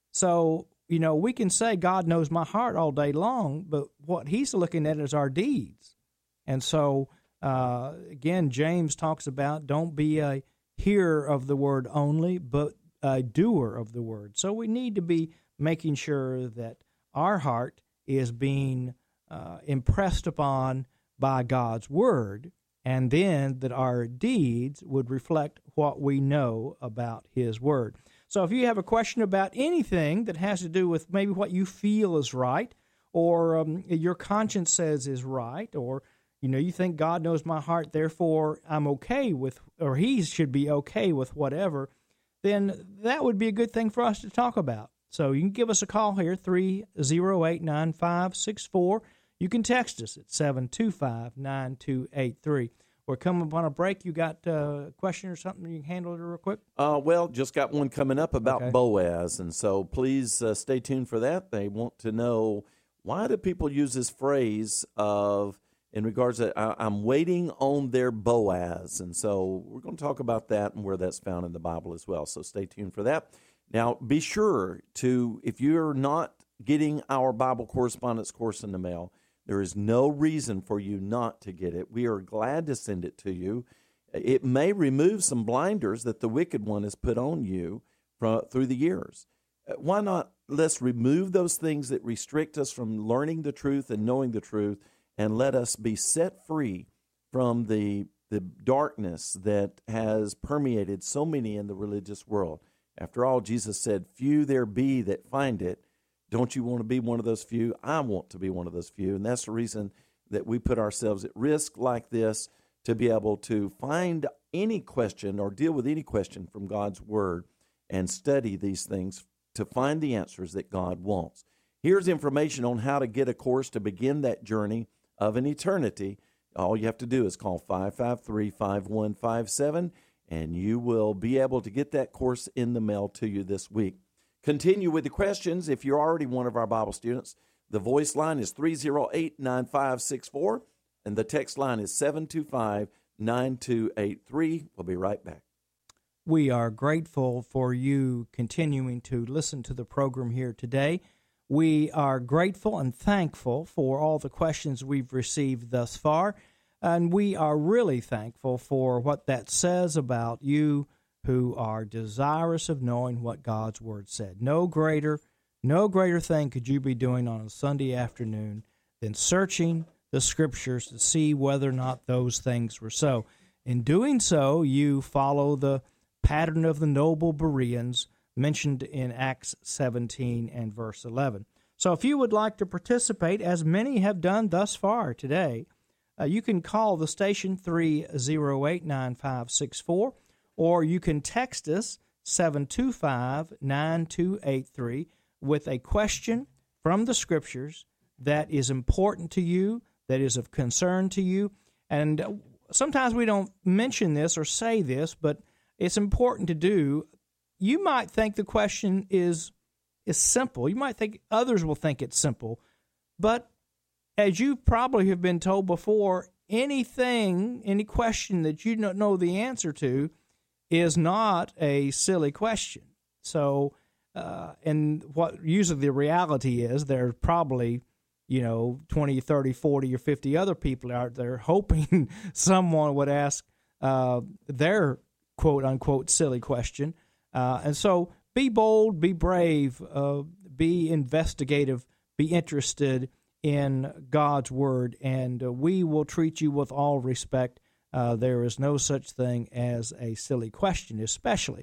So, you know, we can say God knows my heart all day long, but what he's looking at is our deeds. And so, uh, again, James talks about don't be a hearer of the word only, but a doer of the word. So we need to be making sure that our heart is being uh, impressed upon by God's word, and then that our deeds would reflect what we know about his word. So if you have a question about anything that has to do with maybe what you feel is right, or um, your conscience says is right, or you know you think God knows my heart, therefore I'm okay with, or he should be okay with whatever, then that would be a good thing for us to talk about. So you can give us a call here, three oh eight, nine five six four. You can text us at seven two five, nine two eight three. We're coming up on a break. You got a question or something you can handle it real quick? Uh, well, just got one coming up about Okay. Boaz, and so please uh, stay tuned for that. They want to know, why do people use this phrase of, in regards to, I, I'm waiting on their Boaz, and so we're going to talk about that and where that's found in the Bible as well, so stay tuned for that. Now, be sure to, if you're not getting our Bible correspondence course in the mail, there is no reason for you not to get it. We are glad to send it to you. It may remove some blinders that the wicked one has put on you from, through the years. Why not let's remove those things that restrict us from learning the truth and knowing the truth, and let us be set free from the, the darkness that has permeated so many in the religious world. After all, Jesus said, few there be that find it. Don't you want to be one of those few? I want to be one of those few. And that's the reason that we put ourselves at risk like this, to be able to find any question or deal with any question from God's Word and study these things to find the answers that God wants. Here's information on how to get a course to begin that journey of an eternity. All you have to do is call five five three, five one five seven, and you will be able to get that course in the mail to you this week. Continue with the questions. If you're already one of our Bible students, the voice line is three oh eight, nine five six four, and the text line is seven two five, nine two eight three. We'll be right back. We are grateful for you continuing to listen to the program here today. We are grateful and thankful for all the questions we've received thus far, and we are really thankful for what that says about you who are desirous of knowing what God's Word said. No greater, no greater thing could you be doing on a Sunday afternoon than searching the Scriptures to see whether or not those things were so. In doing so, you follow the pattern of the noble Bereans mentioned in Acts seventeen and verse eleven. So if you would like to participate, as many have done thus far today, uh, you can call the station three oh eight, nine five six four, or you can text us seven two five, nine two eight three with a question from the Scriptures that is important to you, that is of concern to you. And sometimes we don't mention this or say this, but it's important to do. You might think the question is is simple. You might think others will think it's simple. But as you probably have been told before, anything, any question that you don't know the answer to is not a silly question. So, uh, and what usually the reality is, there's probably, you know, twenty, thirty, forty, or fifty other people out there hoping someone would ask uh, their quote-unquote silly question. Uh, and so be bold, be brave, uh, be investigative, be interested in God's Word, and uh, we will treat you with all respect. Uh, there is no such thing as a silly question, especially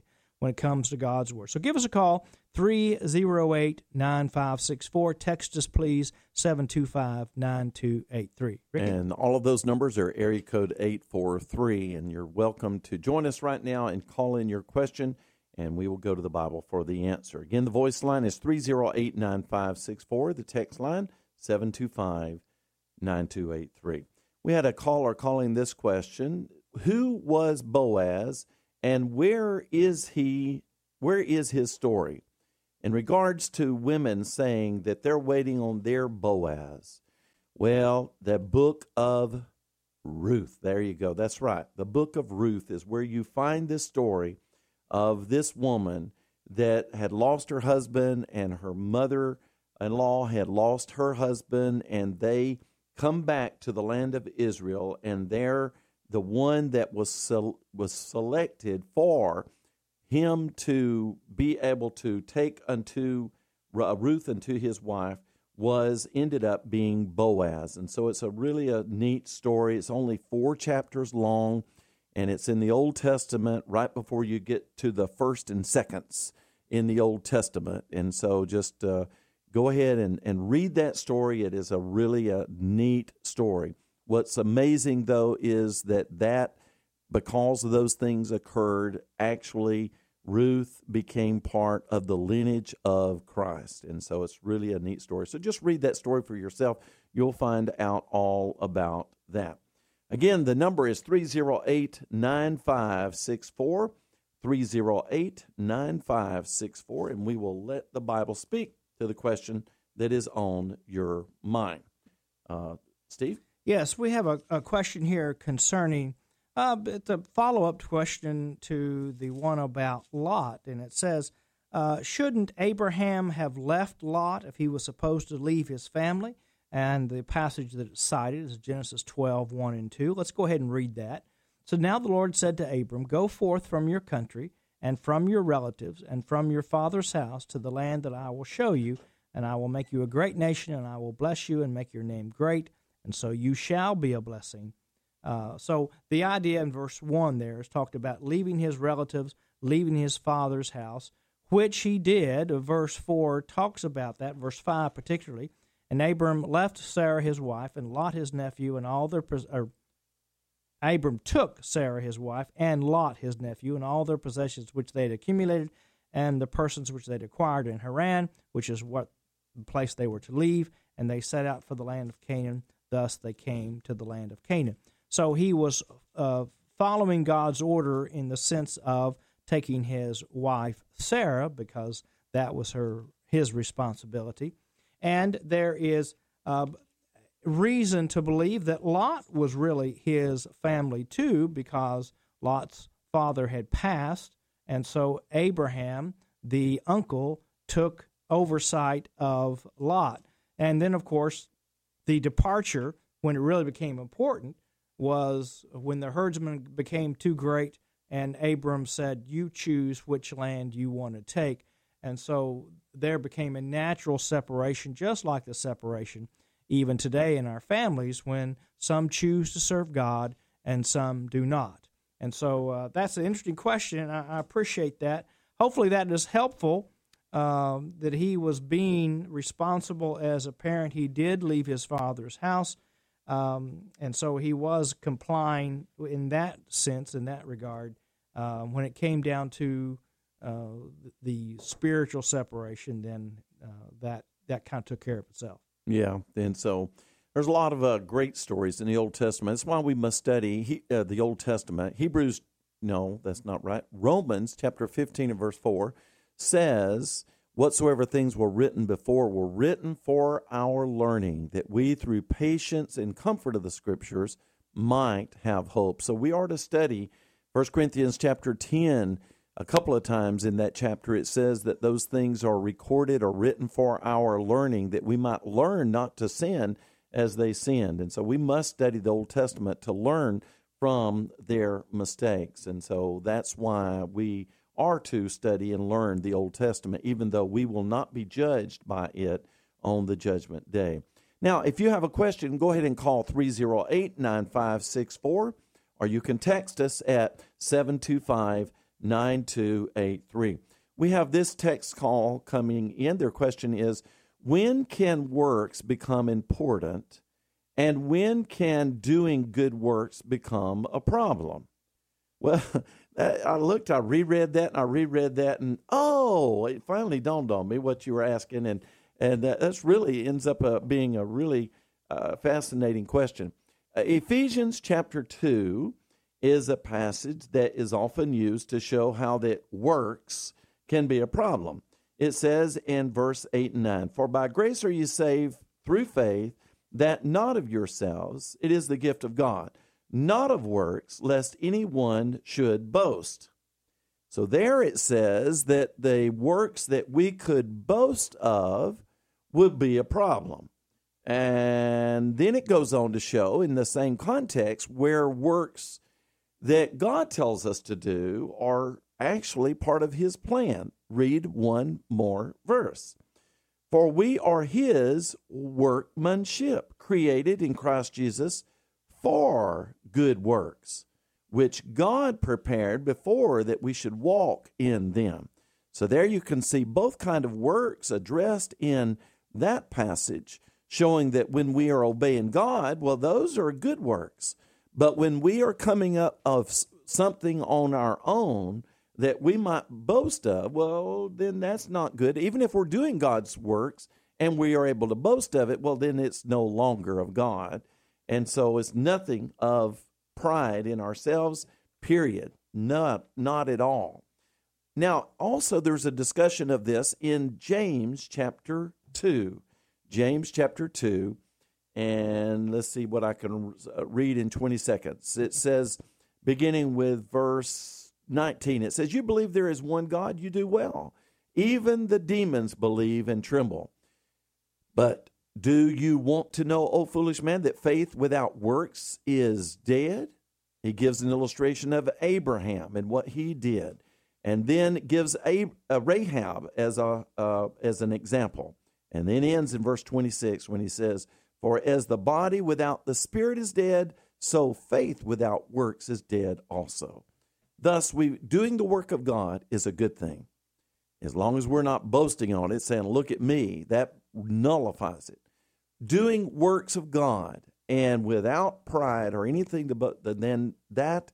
when it comes to God's Word. So give us a call, three oh eight, nine five six four. Text us, please, seven two five, nine two eight three. Ricky? And all of those numbers are area code eight four three, and you're welcome to join us right now and call in your question, and we will go to the Bible for the answer. Again, the voice line is three oh eight, nine five six four. The text line, seven two five, nine two eight three. We had a caller calling this question: who was Boaz, and where is he? Where is his story? In regards to women saying that they're waiting on their Boaz, well, the book of Ruth. There you go. That's right. The book of Ruth is where you find this story of this woman that had lost her husband, and her mother-in-law had lost her husband, and they come back to the land of Israel, and they're the one that was se- was selected for him to be able to take unto uh, Ruth unto his wife was ended up being Boaz. And so it's a really a neat story. It's only four chapters long, and it's in the Old Testament right before you get to the first and seconds in the Old Testament. And so just uh, go ahead and, and read that story. It is a really a neat story. What's amazing, though, is that that because those things occurred, actually Ruth became part of the lineage of Christ. And so it's really a neat story. So just read that story for yourself. You'll find out all about that. Again, the number is three oh eight, nine five six four, three oh eight, nine five six four, and we will let the Bible speak to the question that is on your mind. Uh, Steve? Yes, we have a, a question here concerning, uh, it's a follow-up question to the one about Lot, and it says, uh, shouldn't Abraham have left Lot if he was supposed to leave his family? And the passage that it's cited is Genesis twelve, one and two. Let's go ahead and read that. So now the Lord said to Abram, go forth from your country and from your relatives and from your father's house to the land that I will show you, and I will make you a great nation, and I will bless you and make your name great, and so you shall be a blessing. Uh, so the idea in verse one there is talked about leaving his relatives, leaving his father's house, which he did. Verse four talks about that, verse five particularly. And Abram left Sarah his wife, and Lot his nephew, and all their or Abram took Sarah his wife, and Lot his nephew, and all their possessions which they had accumulated, and the persons which they had acquired in Haran, which is what the place they were to leave, and they set out for the land of Canaan. Thus they came to the land of Canaan. So he was uh, following God's order in the sense of taking his wife Sarah, because that was her his responsibility. And there is uh, reason to believe that Lot was really his family too, because Lot's father had passed, and so Abraham, the uncle, took oversight of Lot. And then, of course, the departure, when it really became important, was when the herdsmen became too great, and Abram said, you choose which land you want to take. And so there became a natural separation, just like the separation even today in our families, when some choose to serve God and some do not. And so uh, that's an interesting question, and I, I appreciate that. Hopefully that is helpful, um, that he was being responsible as a parent. He did leave his father's house, um, and so he was complying in that sense, in that regard, uh, when it came down to Uh, the spiritual separation, then uh, that that kind of took care of itself. Yeah, and so there's a lot of uh, great stories in the Old Testament. That's why we must study he, uh, the Old Testament. Hebrews, no, that's not right. Romans chapter fifteen and verse four says, whatsoever things were written before were written for our learning, that we through patience and comfort of the Scriptures might have hope. So we are to study First Corinthians chapter ten. A couple of times in that chapter it says that those things are recorded or written for our learning, that we might learn not to sin as they sinned. And so we must study the Old Testament to learn from their mistakes. And so that's why we are to study and learn the Old Testament, even though we will not be judged by it on the judgment day. Now, if you have a question, go ahead and call three oh eight, nine five six four, or you can text us at seven two five, nine two eight three. We have this text call coming in. Their question is, when can works become important, and when can doing good works become a problem? Well, I looked, I reread that, and I reread that, and oh, it finally dawned on me what you were asking, and and that that's really ends up uh, being a really uh, fascinating question. Uh, Ephesians chapter two is a passage that is often used to show how that works can be a problem. It says in verse eight and nine, "For by grace are you saved through faith, that not of yourselves, it is the gift of God, not of works, lest anyone should boast." So there it says that the works that we could boast of would be a problem. And then it goes on to show in the same context where works that God tells us to do are actually part of his plan. Read one more verse. "For we are his workmanship, created in Christ Jesus for good works, which God prepared before that we should walk in them." So there you can see both kind of works addressed in that passage, showing that when we are obeying God, well, those are good works. But when we are coming up of something on our own that we might boast of, well, then that's not good. Even if we're doing God's works and we are able to boast of it, well, then it's no longer of God. And so it's nothing of pride in ourselves, period. Not, not at all. Now, also there's a discussion of this in James chapter two. James chapter two, and let's see what I can read in twenty seconds. It says, beginning with verse nineteen, it says, "You believe there is one God, you do well. Even the demons believe and tremble. But do you want to know, O foolish man, that faith without works is dead?" He gives an illustration of Abraham and what he did, and then gives a, a Rahab as a uh, as an example, and then ends in verse twenty-six when he says, "For as the body without the spirit is dead, so faith without works is dead also." Thus, we doing the work of God is a good thing, as long as we're not boasting on it, saying, "Look at me." That nullifies it. Doing works of God and without pride or anything to but then that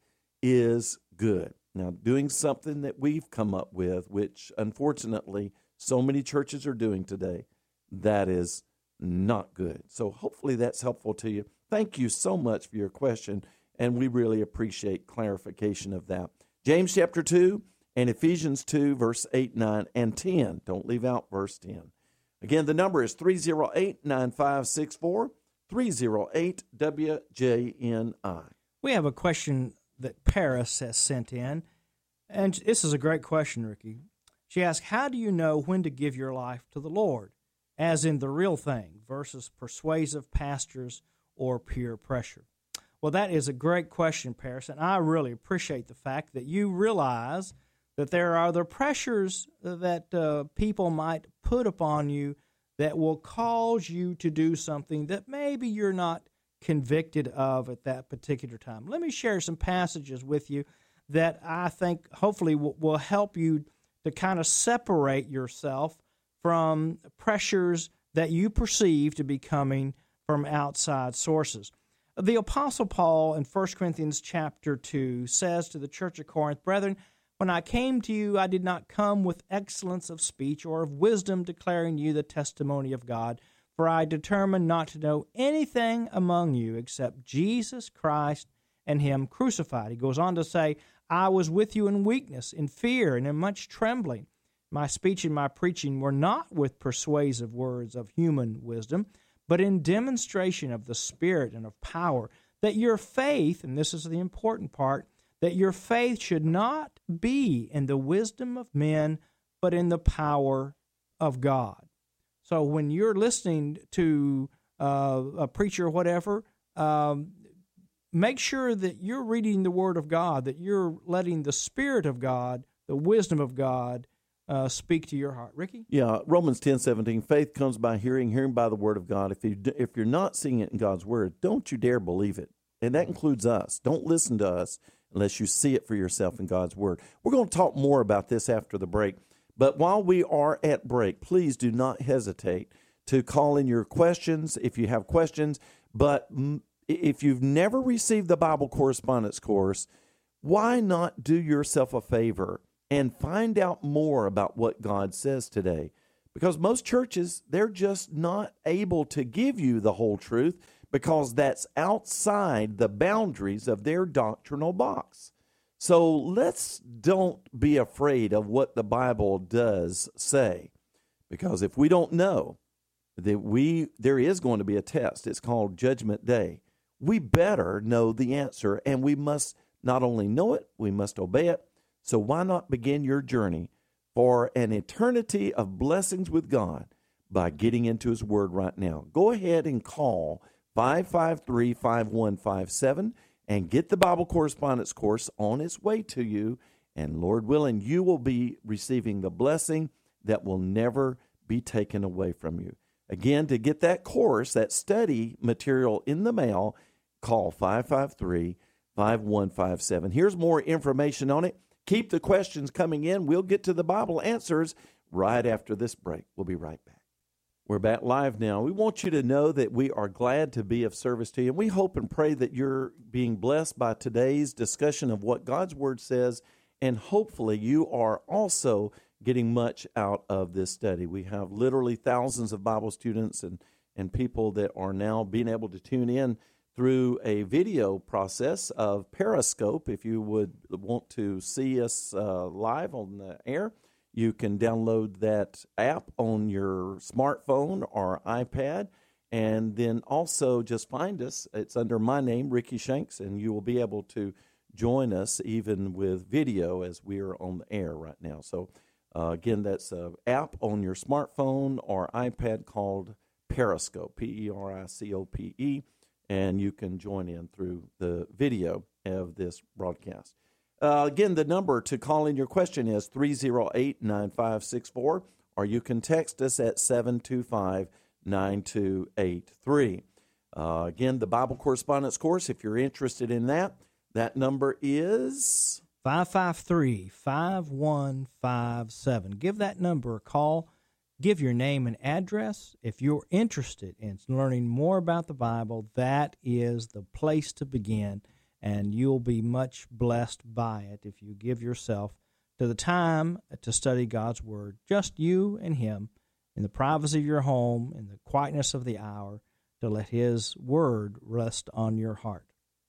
is good. Now, doing something that we've come up with, which unfortunately so many churches are doing today, that is not good. So hopefully that's helpful to you. Thank you so much for your question, and we really appreciate clarification of that. James chapter two and Ephesians two, verse eight, nine, and ten. Don't leave out verse ten. Again, the number is three oh eight, nine five six four, three oh eight W J N I. We have a question that Paris has sent in, and this is a great question, Ricky. She asks, how do you know when to give your life to the Lord, as in the real thing, versus persuasive pastors or peer pressure? Well, that is a great question, Paris, and I really appreciate the fact that you realize that there are other pressures that uh, people might put upon you that will cause you to do something that maybe you're not convicted of at that particular time. Let me share some passages with you that I think hopefully will, will help you to kind of separate yourself from pressures that you perceive to be coming from outside sources. The Apostle Paul in First Corinthians chapter two says to the church of Corinth, "Brethren, when I came to you, I did not come with excellence of speech or of wisdom declaring you the testimony of God, for I determined not to know anything among you except Jesus Christ and him crucified." He goes on to say, "I was with you in weakness, in fear, and in much trembling. My speech and my preaching were not with persuasive words of human wisdom, but in demonstration of the Spirit and of power, that your faith," and this is the important part, "that your faith should not be in the wisdom of men, but in the power of God." So when you're listening to uh, a preacher or whatever, um, make sure that you're reading the Word of God, that you're letting the Spirit of God, the wisdom of God, uh, speak to your heart. Ricky? Yeah, Romans ten seventeen, faith comes by hearing, hearing by the Word of God. If, you, if you're not seeing it in God's Word, don't you dare believe it. And that includes us. Don't listen to us unless you see it for yourself in God's Word. We're going to talk more about this after the break. But while we are at break, please do not hesitate to call in your questions if you have questions. But if you've never received the Bible Correspondence Course, why not do yourself a favor and find out more about what God says today? Because most churches, they're just not able to give you the whole truth because that's outside the boundaries of their doctrinal box. So let's don't be afraid of what the Bible does say, because if we don't know that we there is going to be a test, it's called Judgment Day, we better know the answer, and we must not only know it, we must obey it. So why not begin your journey for an eternity of blessings with God by getting into His Word right now? Go ahead and call five five three, five one five seven and get the Bible Correspondence Course on its way to you. And Lord willing, you will be receiving the blessing that will never be taken away from you. Again, to get that course, that study material in the mail, call five five three, five one five seven. Here's more information on it. Keep the questions coming in. We'll get to the Bible answers right after this break. We'll be right back. We're back live now. We want you to know that we are glad to be of service to you, and we hope and pray that you're being blessed by today's discussion of what God's Word says, and hopefully you are also getting much out of this study. We have literally thousands of Bible students and, and people that are now being able to tune in through a video process of Periscope. If you would want to see us uh, live on the air, you can download that app on your smartphone or iPad, and then also just find us. It's under my name, Ricky Shanks, and you will be able to join us even with video as we are on the air right now. So uh, again, that's an app on your smartphone or iPad called Periscope, P E R I C O P E, and you can join in through the video of this broadcast. Uh, again, the number to call in your question is three oh eight, nine five six four, or you can text us at seven two five, nine two eight three. Uh, again, the Bible Correspondence Course, if you're interested in that, that number is five five three, five one five seven. Give that number a call. Give your name and address. If you're interested in learning more about the Bible, that is the place to begin, and you'll be much blessed by it if you give yourself to the time to study God's Word, just you and Him, in the privacy of your home, in the quietness of the hour, to let His Word rest on your heart.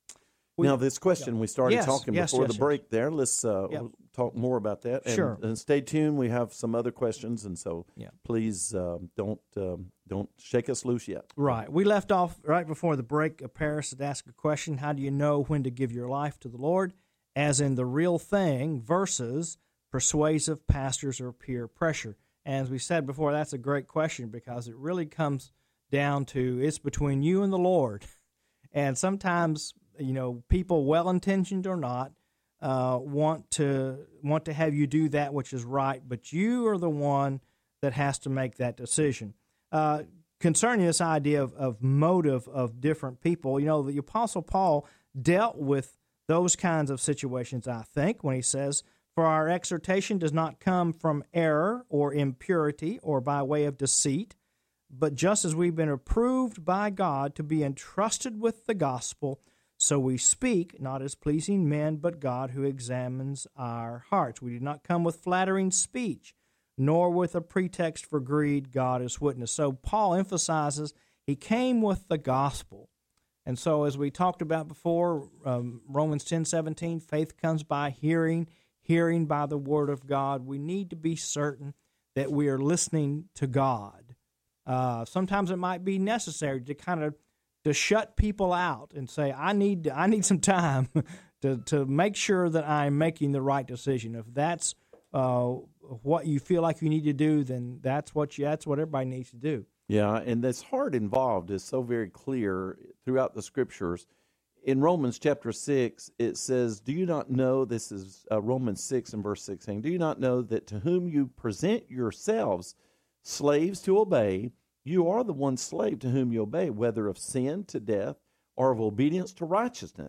We, now, this question, yeah. we started yes, talking yes, before yes, the break yes. there. Let's uh, yep. we'll talk more about that. And, sure. And stay tuned. We have some other questions, and so yeah. please uh, don't um, don't shake us loose yet. Right. We left off right before the break. Paris had asked a question, how do you know when to give your life to the Lord, as in the real thing versus persuasive pastors or peer pressure? And as we said before, that's a great question because it really comes down to it's between you and the Lord. And sometimes, you know, people, well-intentioned or not, uh, want to want to have you do that which is right, but you are the one that has to make that decision. Uh, concerning this idea of, of motive of different people, you know, the Apostle Paul dealt with those kinds of situations, I think, when he says, "For our exhortation does not come from error or impurity or by way of deceit, but just as we've been approved by God to be entrusted with the gospel, so we speak, not as pleasing men, but God who examines our hearts. We do not come with flattering speech, nor with a pretext for greed, God is witness." So Paul emphasizes he came with the gospel. And so as we talked about before, um, Romans ten seventeen, faith comes by hearing, hearing by the word of God. We need to be certain that we are listening to God. Uh, sometimes it might be necessary to kind of to shut people out and say, I need I need some time to, to make sure that I'm making the right decision. If that's uh, what you feel like you need to do, then that's what you, that's what everybody needs to do. Yeah, and this heart involved is so very clear throughout the Scriptures. In Romans chapter six, it says, do you not know, this is uh, Romans six and verse sixteen, do you not know that to whom you present yourselves slaves to obey, you are the one slave to whom you obey, whether of sin to death or of obedience to righteousness.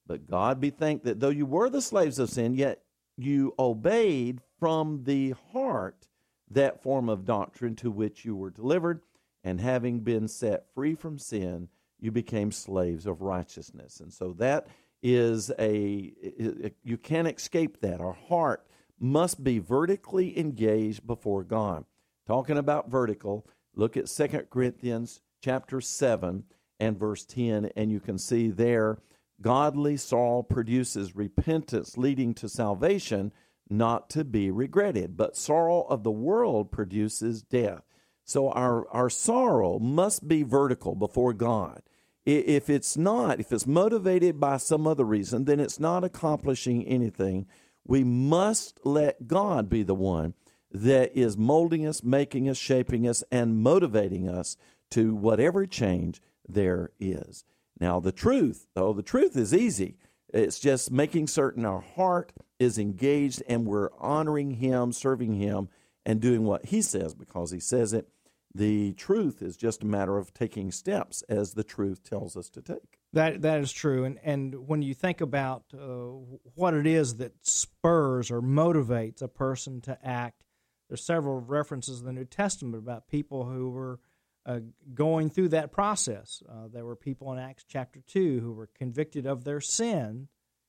But God be thanked that though you were the slaves of sin, yet you obeyed from the heart that form of doctrine to which you were delivered, and having been set free from sin, you became slaves of righteousness. And so that is a, you can't escape that. Our heart must be vertically engaged before God. Talking about vertical, look at Second Corinthians chapter seven and verse ten, and you can see there, godly sorrow produces repentance leading to salvation, not to be regretted. But sorrow of the world produces death. So our, our sorrow must be vertical before God. If it's not, if it's motivated by some other reason, then it's not accomplishing anything. We must let God be the one that is molding us, making us, shaping us, and motivating us to whatever change there is. Now, the truth, though, the truth is easy. It's just making certain our heart is engaged and we're honoring Him, serving Him, and doing what He says because He says it. The truth is just a matter of taking steps as the truth tells us to take. That that is true, and and when you think about uh, what it is that spurs or motivates a person to act, there's several references in the New Testament about people who were uh, going through that process. Uh, there were people in Acts chapter two who were convicted of their sin,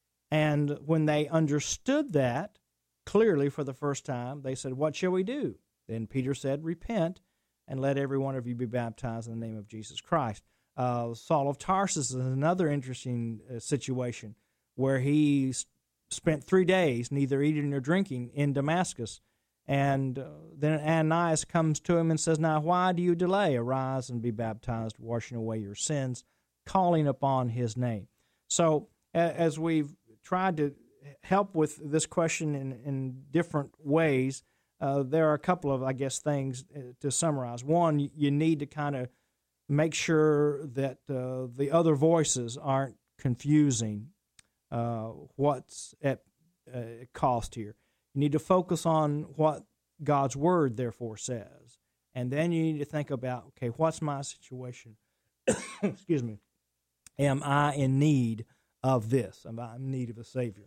and when they understood that clearly for the first time, they said, "What shall we do?" Then Peter said, "Repent, and let every one of you be baptized in the name of Jesus Christ." Uh, Saul of Tarsus is another interesting uh, situation where he s- spent three days neither eating nor drinking in Damascus. And uh, then Ananias comes to him and says, "Now why do you delay? Arise and be baptized, washing away your sins, calling upon his name." So a- as we've tried to help with this question in, in different ways, Uh, there are a couple of, I guess, things to summarize. One, you need to kind of make sure that uh, the other voices aren't confusing uh, what's at uh, cost here. You need to focus on what God's Word, therefore, says. And then you need to think about, okay, what's my situation? Excuse me. Am I in need of this? Am I in need of a Savior?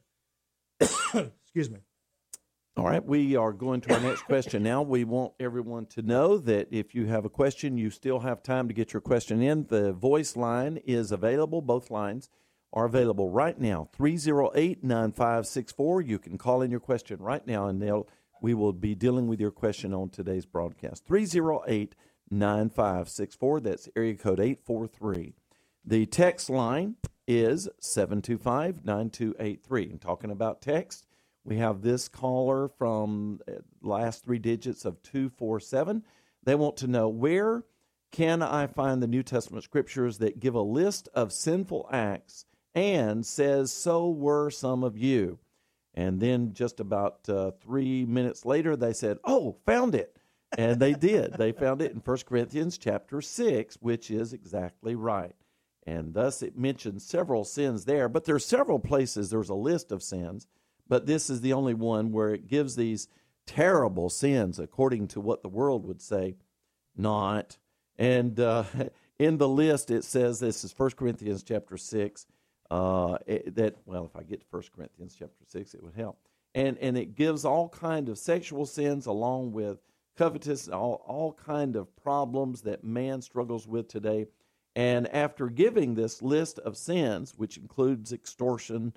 Excuse me. All right, we are going to our next question now. We want everyone to know that if you have a question, you still have time to get your question in. The voice line is available. Both lines are available right now, three oh eight, nine five six four. You can call in your question right now, and they'll, we will be dealing with your question on today's broadcast. three oh eight, nine five six four. That's area code eight four three. The text line is seven two five, nine two eight three. And talking about text, we have this caller from last three digits of two four seven. They want to know, where can I find the New Testament scriptures that give a list of sinful acts and says, "So were some of you"? And then just about uh, three minutes later, they said, "Oh, found it." And they did. They found it in First Corinthians chapter six, which is exactly right. And thus it mentions several sins there. But there are several places there's a list of sins. But this is the only one where it gives these terrible sins, according to what the world would say, not. And uh, in the list, it says, this is First Corinthians chapter six, uh, it, that, well, if I get to First Corinthians chapter six, it would help. And and it gives all kind of sexual sins along with covetous, all, all kind of problems that man struggles with today. And after giving this list of sins, which includes extortion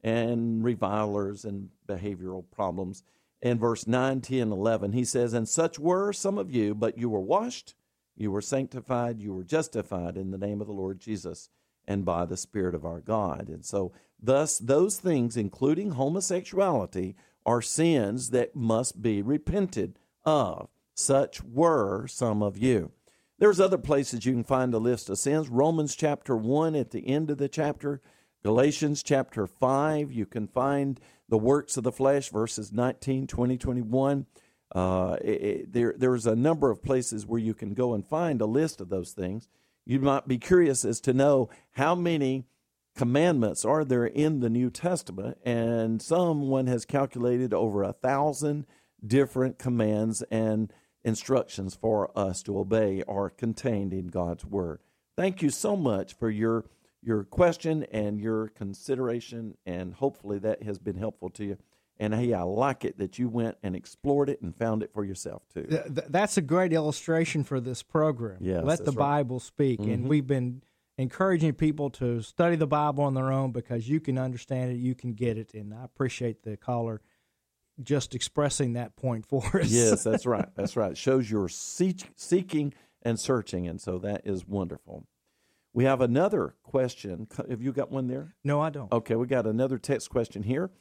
and revilers and behavioral problems, in verse nine, ten, eleven, he says, "And such were some of you, but you were washed, you were sanctified, you were justified in the name of the Lord Jesus and by the Spirit of our God." And so thus those things, including homosexuality, are sins that must be repented of. Such were some of you. There's other places you can find a list of sins. Romans chapter one at the end of the chapter, Galatians chapter five, you can find the works of the flesh, verses nineteen, twenty, twenty-one. Uh, it, it, there, there's a number of places where you can go and find a list of those things. You might be curious as to know how many commandments are there in the New Testament, and someone has calculated over a thousand different commands and instructions for us to obey are contained in God's Word. Thank you so much for your your question and your consideration, and hopefully that has been helpful to you. And hey, I like it that you went and explored it and found it for yourself too. Th- that's a great illustration for this program. Yes, Let the that's right. Bible speak. Mhm. And we've been encouraging people to study the Bible on their own because you can understand it, you can get it. And I appreciate the caller just expressing that point for us. Yes, that's right. That's right. It shows you're seek, seeking and searching, and so that is wonderful. We have another question. Have you got one there? No, I don't. Okay, we got another text question here.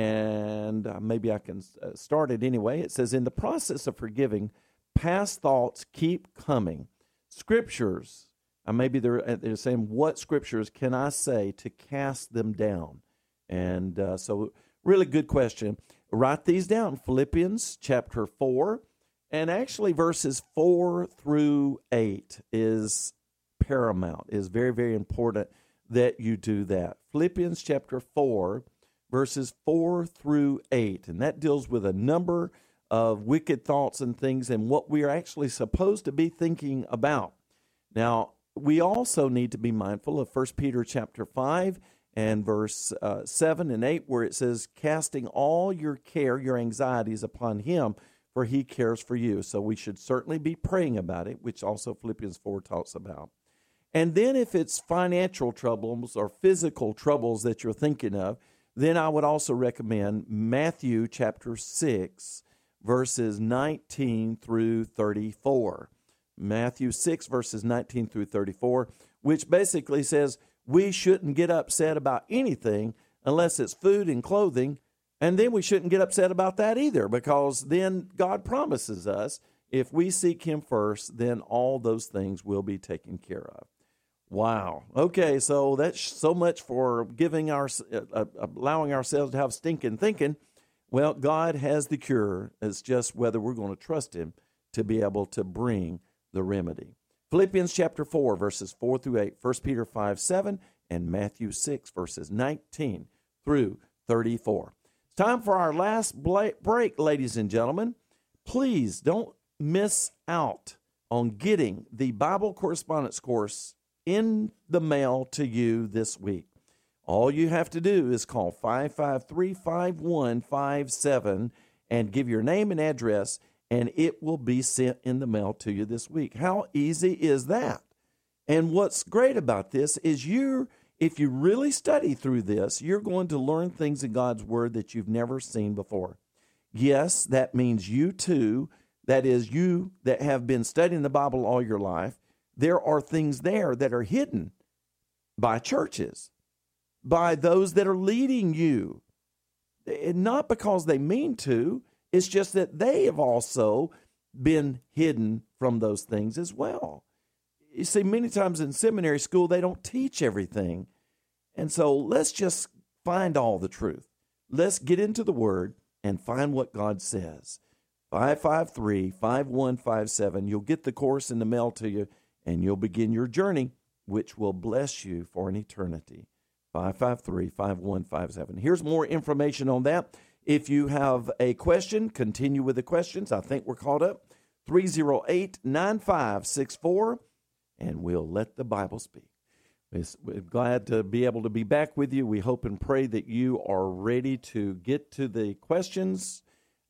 And uh, maybe I can uh, start it anyway. It says, in the process of forgiving, past thoughts keep coming. Scriptures, uh, maybe they're, uh, they're saying, what scriptures can I say to cast them down? And uh, so, really good question. Write these down. Philippians chapter four, and actually verses four through eight is paramount, is very, very important that you do that. Philippians chapter four, verses four through eight, and that deals with a number of wicked thoughts and things and what we are actually supposed to be thinking about. Now, we also need to be mindful of First Peter chapter five and verse uh, seven and eight, where it says, casting all your care, your anxieties upon him, for he cares for you. So we should certainly be praying about it, which also Philippians four talks about. And then if it's financial troubles or physical troubles that you're thinking of, then I would also recommend Matthew chapter six, verses nineteen through thirty-four. Matthew six, verses nineteen through thirty-four, which basically says we shouldn't get upset about anything unless it's food and clothing, and then we shouldn't get upset about that either, because then God promises us if we seek him first, then all those things will be taken care of. Wow. Okay, so that's so much for giving our, uh, allowing ourselves to have stinking thinking. Well, God has the cure. It's just whether we're going to trust him to be able to bring the remedy. Philippians chapter four, verses four through eight, First Peter five, seven, and Matthew six, verses nineteen through thirty-four. It's time for our last break, ladies and gentlemen. Please don't miss out on getting the Bible correspondence course in the mail to you this week. All you have to do is call five five three, five one five seven and give your name and address, and it will be sent in the mail to you this week. How easy is that? And what's great about this is you, if you really study through this, you're going to learn things in God's Word that you've never seen before. Yes, that means you too, that is you that have been studying the Bible all your life, there are things there that are hidden by churches, by those that are leading you. And not because they mean to, it's just that they have also been hidden from those things as well. You see, many times in seminary school, they don't teach everything. And so let's just find all the truth. Let's get into the Word and find what God says. five five three, five one five seven. You'll get the course in the mail to you, and you'll begin your journey, which will bless you for an eternity. five five three, five one five seven. Here's more information on that. If you have a question, continue with the questions. I think we're caught up. three oh eight, nine five six four, and we'll let the Bible speak. We're glad to be able to be back with you. We hope and pray that you are ready to get to the questions,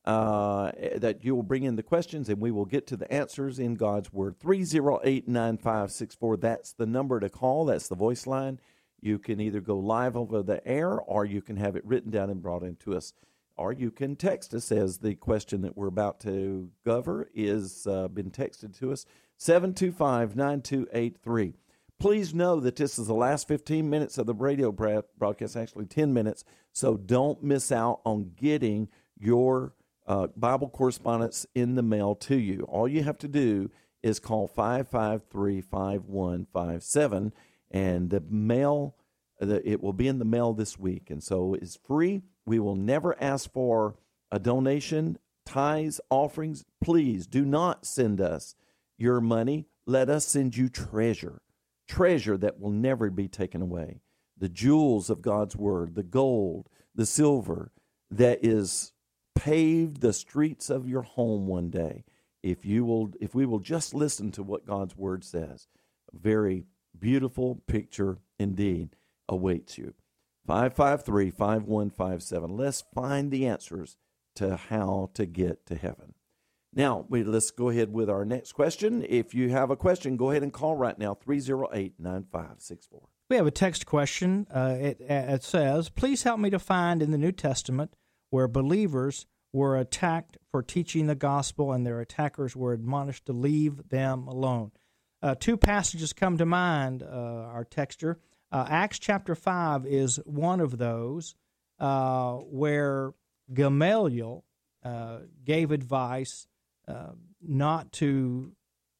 uh, that you will bring in the questions, and we will get to the answers in God's Word. three oh eight, nine five six four, that's the number to call. That's the voice line. You can either go live over the air, or you can have it written down and brought into us. Or you can text us, as the question that we're about to cover is uh, been texted to us, seven two five, nine two eight three. Please know that this is the last fifteen minutes of the radio broadcast, actually ten minutes, so don't miss out on getting your uh, Bible correspondence in the mail to you. All you have to do is call five five three, five one five seven, and the mail, the, it will be in the mail this week, and so it's free. We will never ask for a donation, tithes, offerings. Please do not send us your money. Let us send you treasure, treasure that will never be taken away. The jewels of God's Word, the gold, the silver that is paved the streets of your home one day. If you will, if we will just listen to what God's Word says. A very beautiful picture indeed awaits you. five five three, five one five seven. Let's find the answers to how to get to heaven. Now, we, let's go ahead with our next question. If you have a question, go ahead and call right now, three oh eight, nine five six four. We have a text question. Uh, it, it says, please help me to find in the New Testament where believers were attacked for teaching the gospel and their attackers were admonished to leave them alone. Uh, two passages come to mind, uh, our texter. Uh, Acts chapter five is one of those uh, where Gamaliel uh, gave advice uh, not to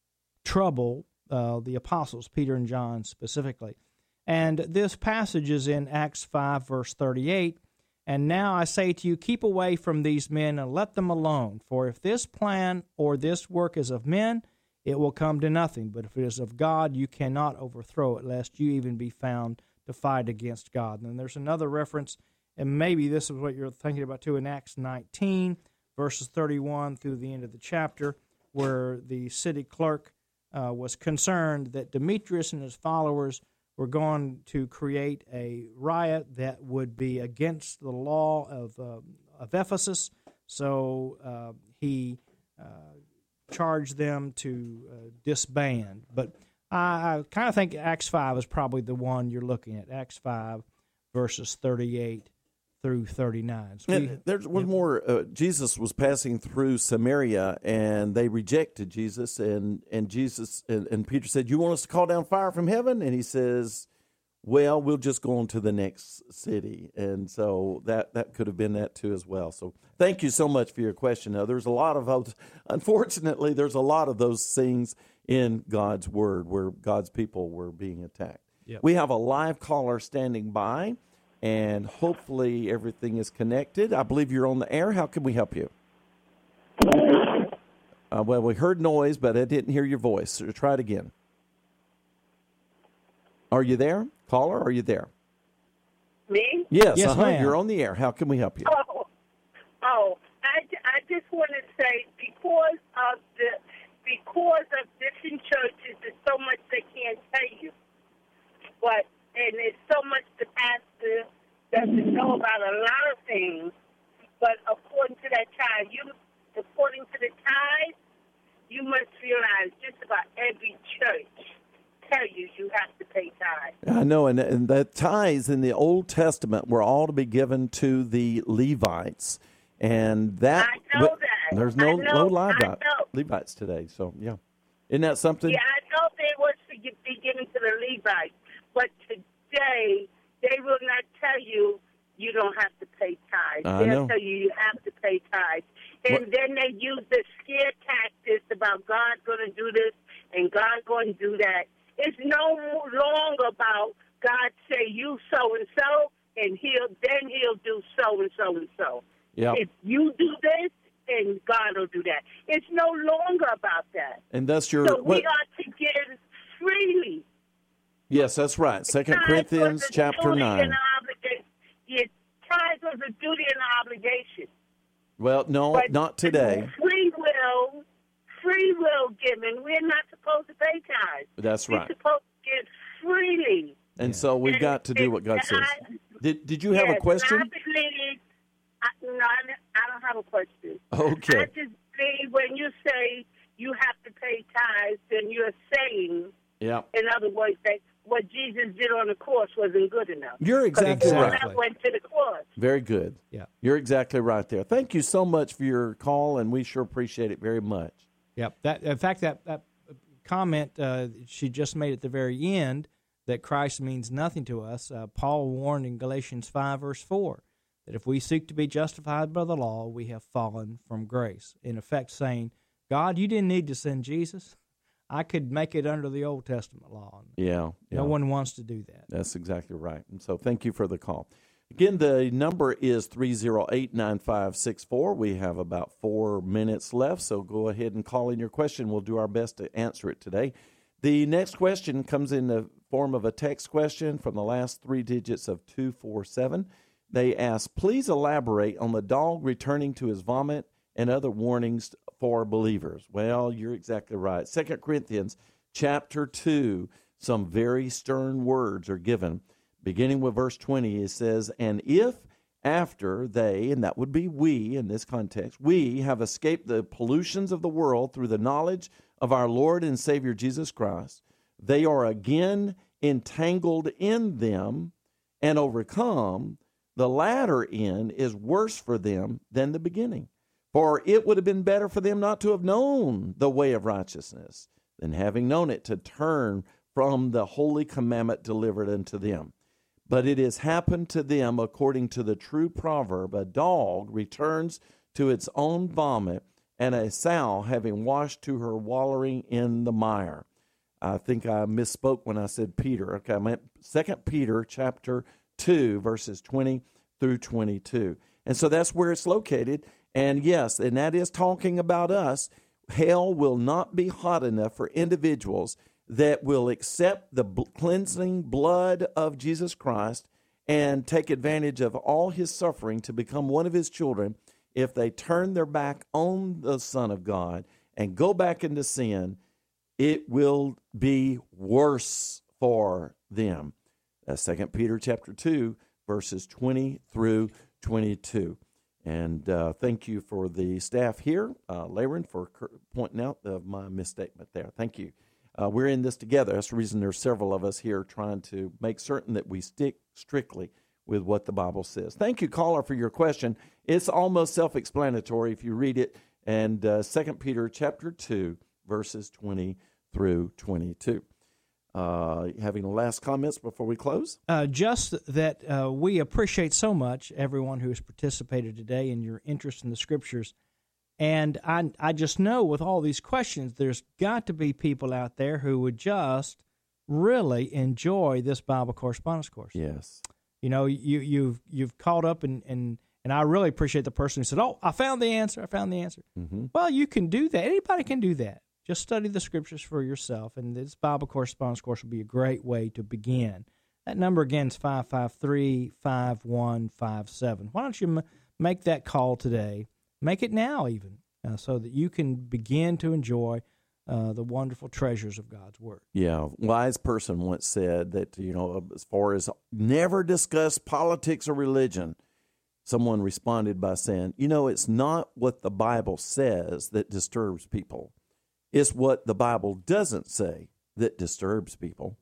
trouble uh, the apostles, Peter and John specifically. And this passage is in Acts five, verse thirty-eight. And now I say to you, keep away from these men and let them alone. For if this plan or this work is of men, it will come to nothing. But if it is of God, you cannot overthrow it, lest you even be found to fight against God. And then there's another reference, and maybe this is what you're thinking about too, in Acts nineteen, verses thirty-one through the end of the chapter, where the city clerk uh, was concerned that Demetrius and his followers were going to create a riot that would be against the law of, uh, of Ephesus. So uh, he uh, charged them to uh, disband. But I, I kind of think Acts five is probably the one you're looking at, Acts five, verses thirty-eight through thirty-nine. So we, there's one yeah. more. Uh, Jesus was passing through Samaria, and they rejected Jesus. And and Jesus and, and Peter said, "You want us to call down fire from heaven?" And he says, "Well, we'll just go on to the next city." And so that that could have been that too as well. So thank you so much for your question. Now, there's a lot of those. Unfortunately, there's a lot of those things in God's Word where God's people were being attacked. Yep. We have a live caller standing by. And hopefully everything is connected. I believe you're on the air. How can we help you? Uh, well, we heard noise, but I didn't hear your voice. So try it again. Are you there? Caller, are you there? Me? Yes, yes uh-huh. ma'am. You're on the air. How can we help you? Oh, oh I, I just want to say, because of the because of different churches, there's so much they can't tell you. But and there's so much the pastor doesn't know about a lot of things. But according to that tithe, you according to the tithe, you must realize just about every church tell you you have to pay tithe. I know, and, and the tithes in the Old Testament were all to be given to the Levites. And that, I know that. There's no, know, no Levi, Levites today. So, yeah. Isn't that something? Yeah, I know they was to be given to the Levites. But today, they will not tell you you don't have to pay tithes. I They'll know. tell you you have to pay tithes. And What? then they use the scare tactics about God going to do this and God going to do that. It's no longer about God say you so and so, and he'll then he'll do so and so and so. Yeah. If you do this, then God will do that. It's no longer about that. And that's your... So we what, are to give freely. yes, that's right. Second Tithes Corinthians was a chapter duty nine. and an obligation. Yeah, tithes was a duty and an obligation. Well, no, But not today. Free will, free will given. We're not supposed to pay tithes. That's We're right. supposed to give freely. And so we've And- got to do what God and says. I- Did Did you have yes, a question? I believe. I, no, I I don't have a question. Okay. I just believe when you say you have to pay tithes, then you're saying, Yeah. in other words, that what Jesus did on the cross wasn't good enough. You're exactly Exactly. right. That went to the cross. Very good. Yeah. You're exactly right there. Thank you so much for your call, and we sure appreciate it very much. Yep. That in fact, that that comment uh, she just made at the very end, that Christ means nothing to us. Uh, Paul warned in Galatians five, verse four, that if we seek to be justified by the law, we have fallen from grace. In effect, saying, God, you didn't need to send Jesus. I could make it under the Old Testament law. Yeah. yeah. No one wants to do that. That's exactly right. And so thank you for the call. Again, the number is three oh eight, nine five six four. We have about four minutes left, so go ahead and call in your question. We'll do our best to answer it today. The next question comes in the form of a text question from the last three digits of two four seven. They ask, please elaborate on the dog returning to his vomit and other warnings for believers. Well, you're exactly right. Second Corinthians chapter two some very stern words are given. Beginning with verse twenty, it says, "And if after they," and that would be we in this context, "we have escaped the pollutions of the world through the knowledge of our Lord and Savior Jesus Christ, they are again entangled in them and overcome, the latter end is worse for them than the beginning. For it would have been better for them not to have known the way of righteousness than having known it to turn from the holy commandment delivered unto them. But it has happened to them according to the true proverb, a dog returns to its own vomit, and a sow having washed to her wallowing in the mire." I think I misspoke when I said Peter. Okay, I meant Second Peter chapter two, verses twenty through twenty-two. And so that's where it's located. And yes, and that is talking about us. Hell will not be hot enough for individuals that will accept the cleansing blood of Jesus Christ and take advantage of all his suffering to become one of his children. If they turn their back on the Son of God and go back into sin, it will be worse for them. That's Second Peter chapter two, verses twenty through twenty-two. And uh, thank you for the staff here, uh, Laren, for pointing out of my misstatement there. Thank you. Uh, we're in this together. That's the reason there's several of us here trying to make certain that we stick strictly with what the Bible says. Thank you, caller, for your question. It's almost self-explanatory if you read it. And uh, Second Peter chapter two, verses twenty through twenty-two. Uh, having last comments before we close? Uh, just that uh, we appreciate so much everyone who has participated today in your interest in the Scriptures. And I, I just know with all these questions, there's got to be people out there who would just really enjoy this Bible correspondence course. Yes. You know, you, you've you've caught up, and, and, and I really appreciate the person who said, "Oh, I found the answer, I found the answer." Mm-hmm. Well, you can do that. Anybody can do that. Just study the Scriptures for yourself, and this Bible correspondence course will be a great way to begin. That number again is five five three, five one five seven. Why don't you m- make that call today? Make it now even, uh, so that you can begin to enjoy uh, the wonderful treasures of God's Word. Yeah, wise person once said that, you know, as far as never discuss politics or religion, someone responded by saying, you know, it's not what the Bible says that disturbs people. It's what the Bible doesn't say that disturbs people.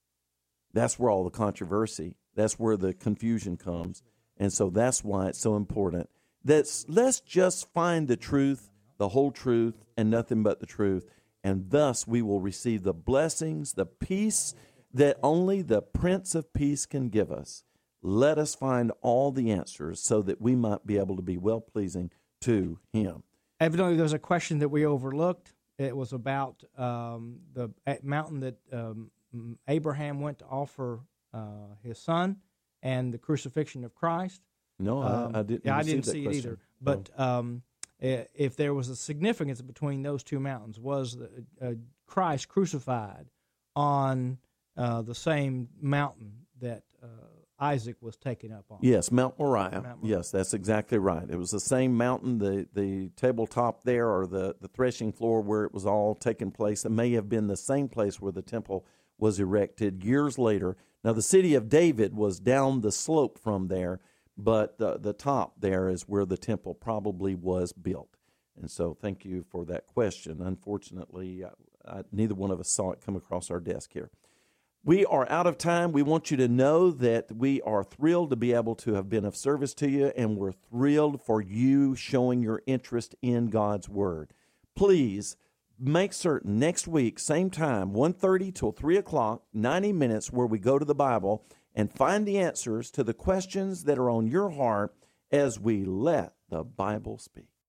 That's where all the controversy, that's where the confusion comes. And so that's why it's so important that let's just find the truth, the whole truth, and nothing but the truth. And thus we will receive the blessings, the peace that only the Prince of Peace can give us. Let us find all the answers so that we might be able to be well-pleasing to him. Evidently, there was a question that we overlooked. It was about um, the mountain that um, Abraham went to offer uh, his son and the crucifixion of Christ. No, um, I, I didn't. Yeah, I didn't that see question. it either. But um, if there was a significance between those two mountains, was the, uh, Christ crucified on uh, the same mountain that uh, Isaac was taken up on? Yes, Mount Moriah. Mount Moriah. Yes, that's exactly right. It was the same mountain, the, the tabletop there, or the, the threshing floor where it was all taking place. It may have been the same place where the temple was erected years later. Now, the city of David was down the slope from there, but the, the top there is where the temple probably was built. And so thank you for that question. Unfortunately, I, I, neither one of us saw it come across our desk here. We are out of time. We want you to know that we are thrilled to be able to have been of service to you, and we're thrilled for you showing your interest in God's Word. Please make certain next week, same time, one thirty till three o'clock, ninety minutes, where we go to the Bible and find the answers to the questions that are on your heart as we let the Bible speak.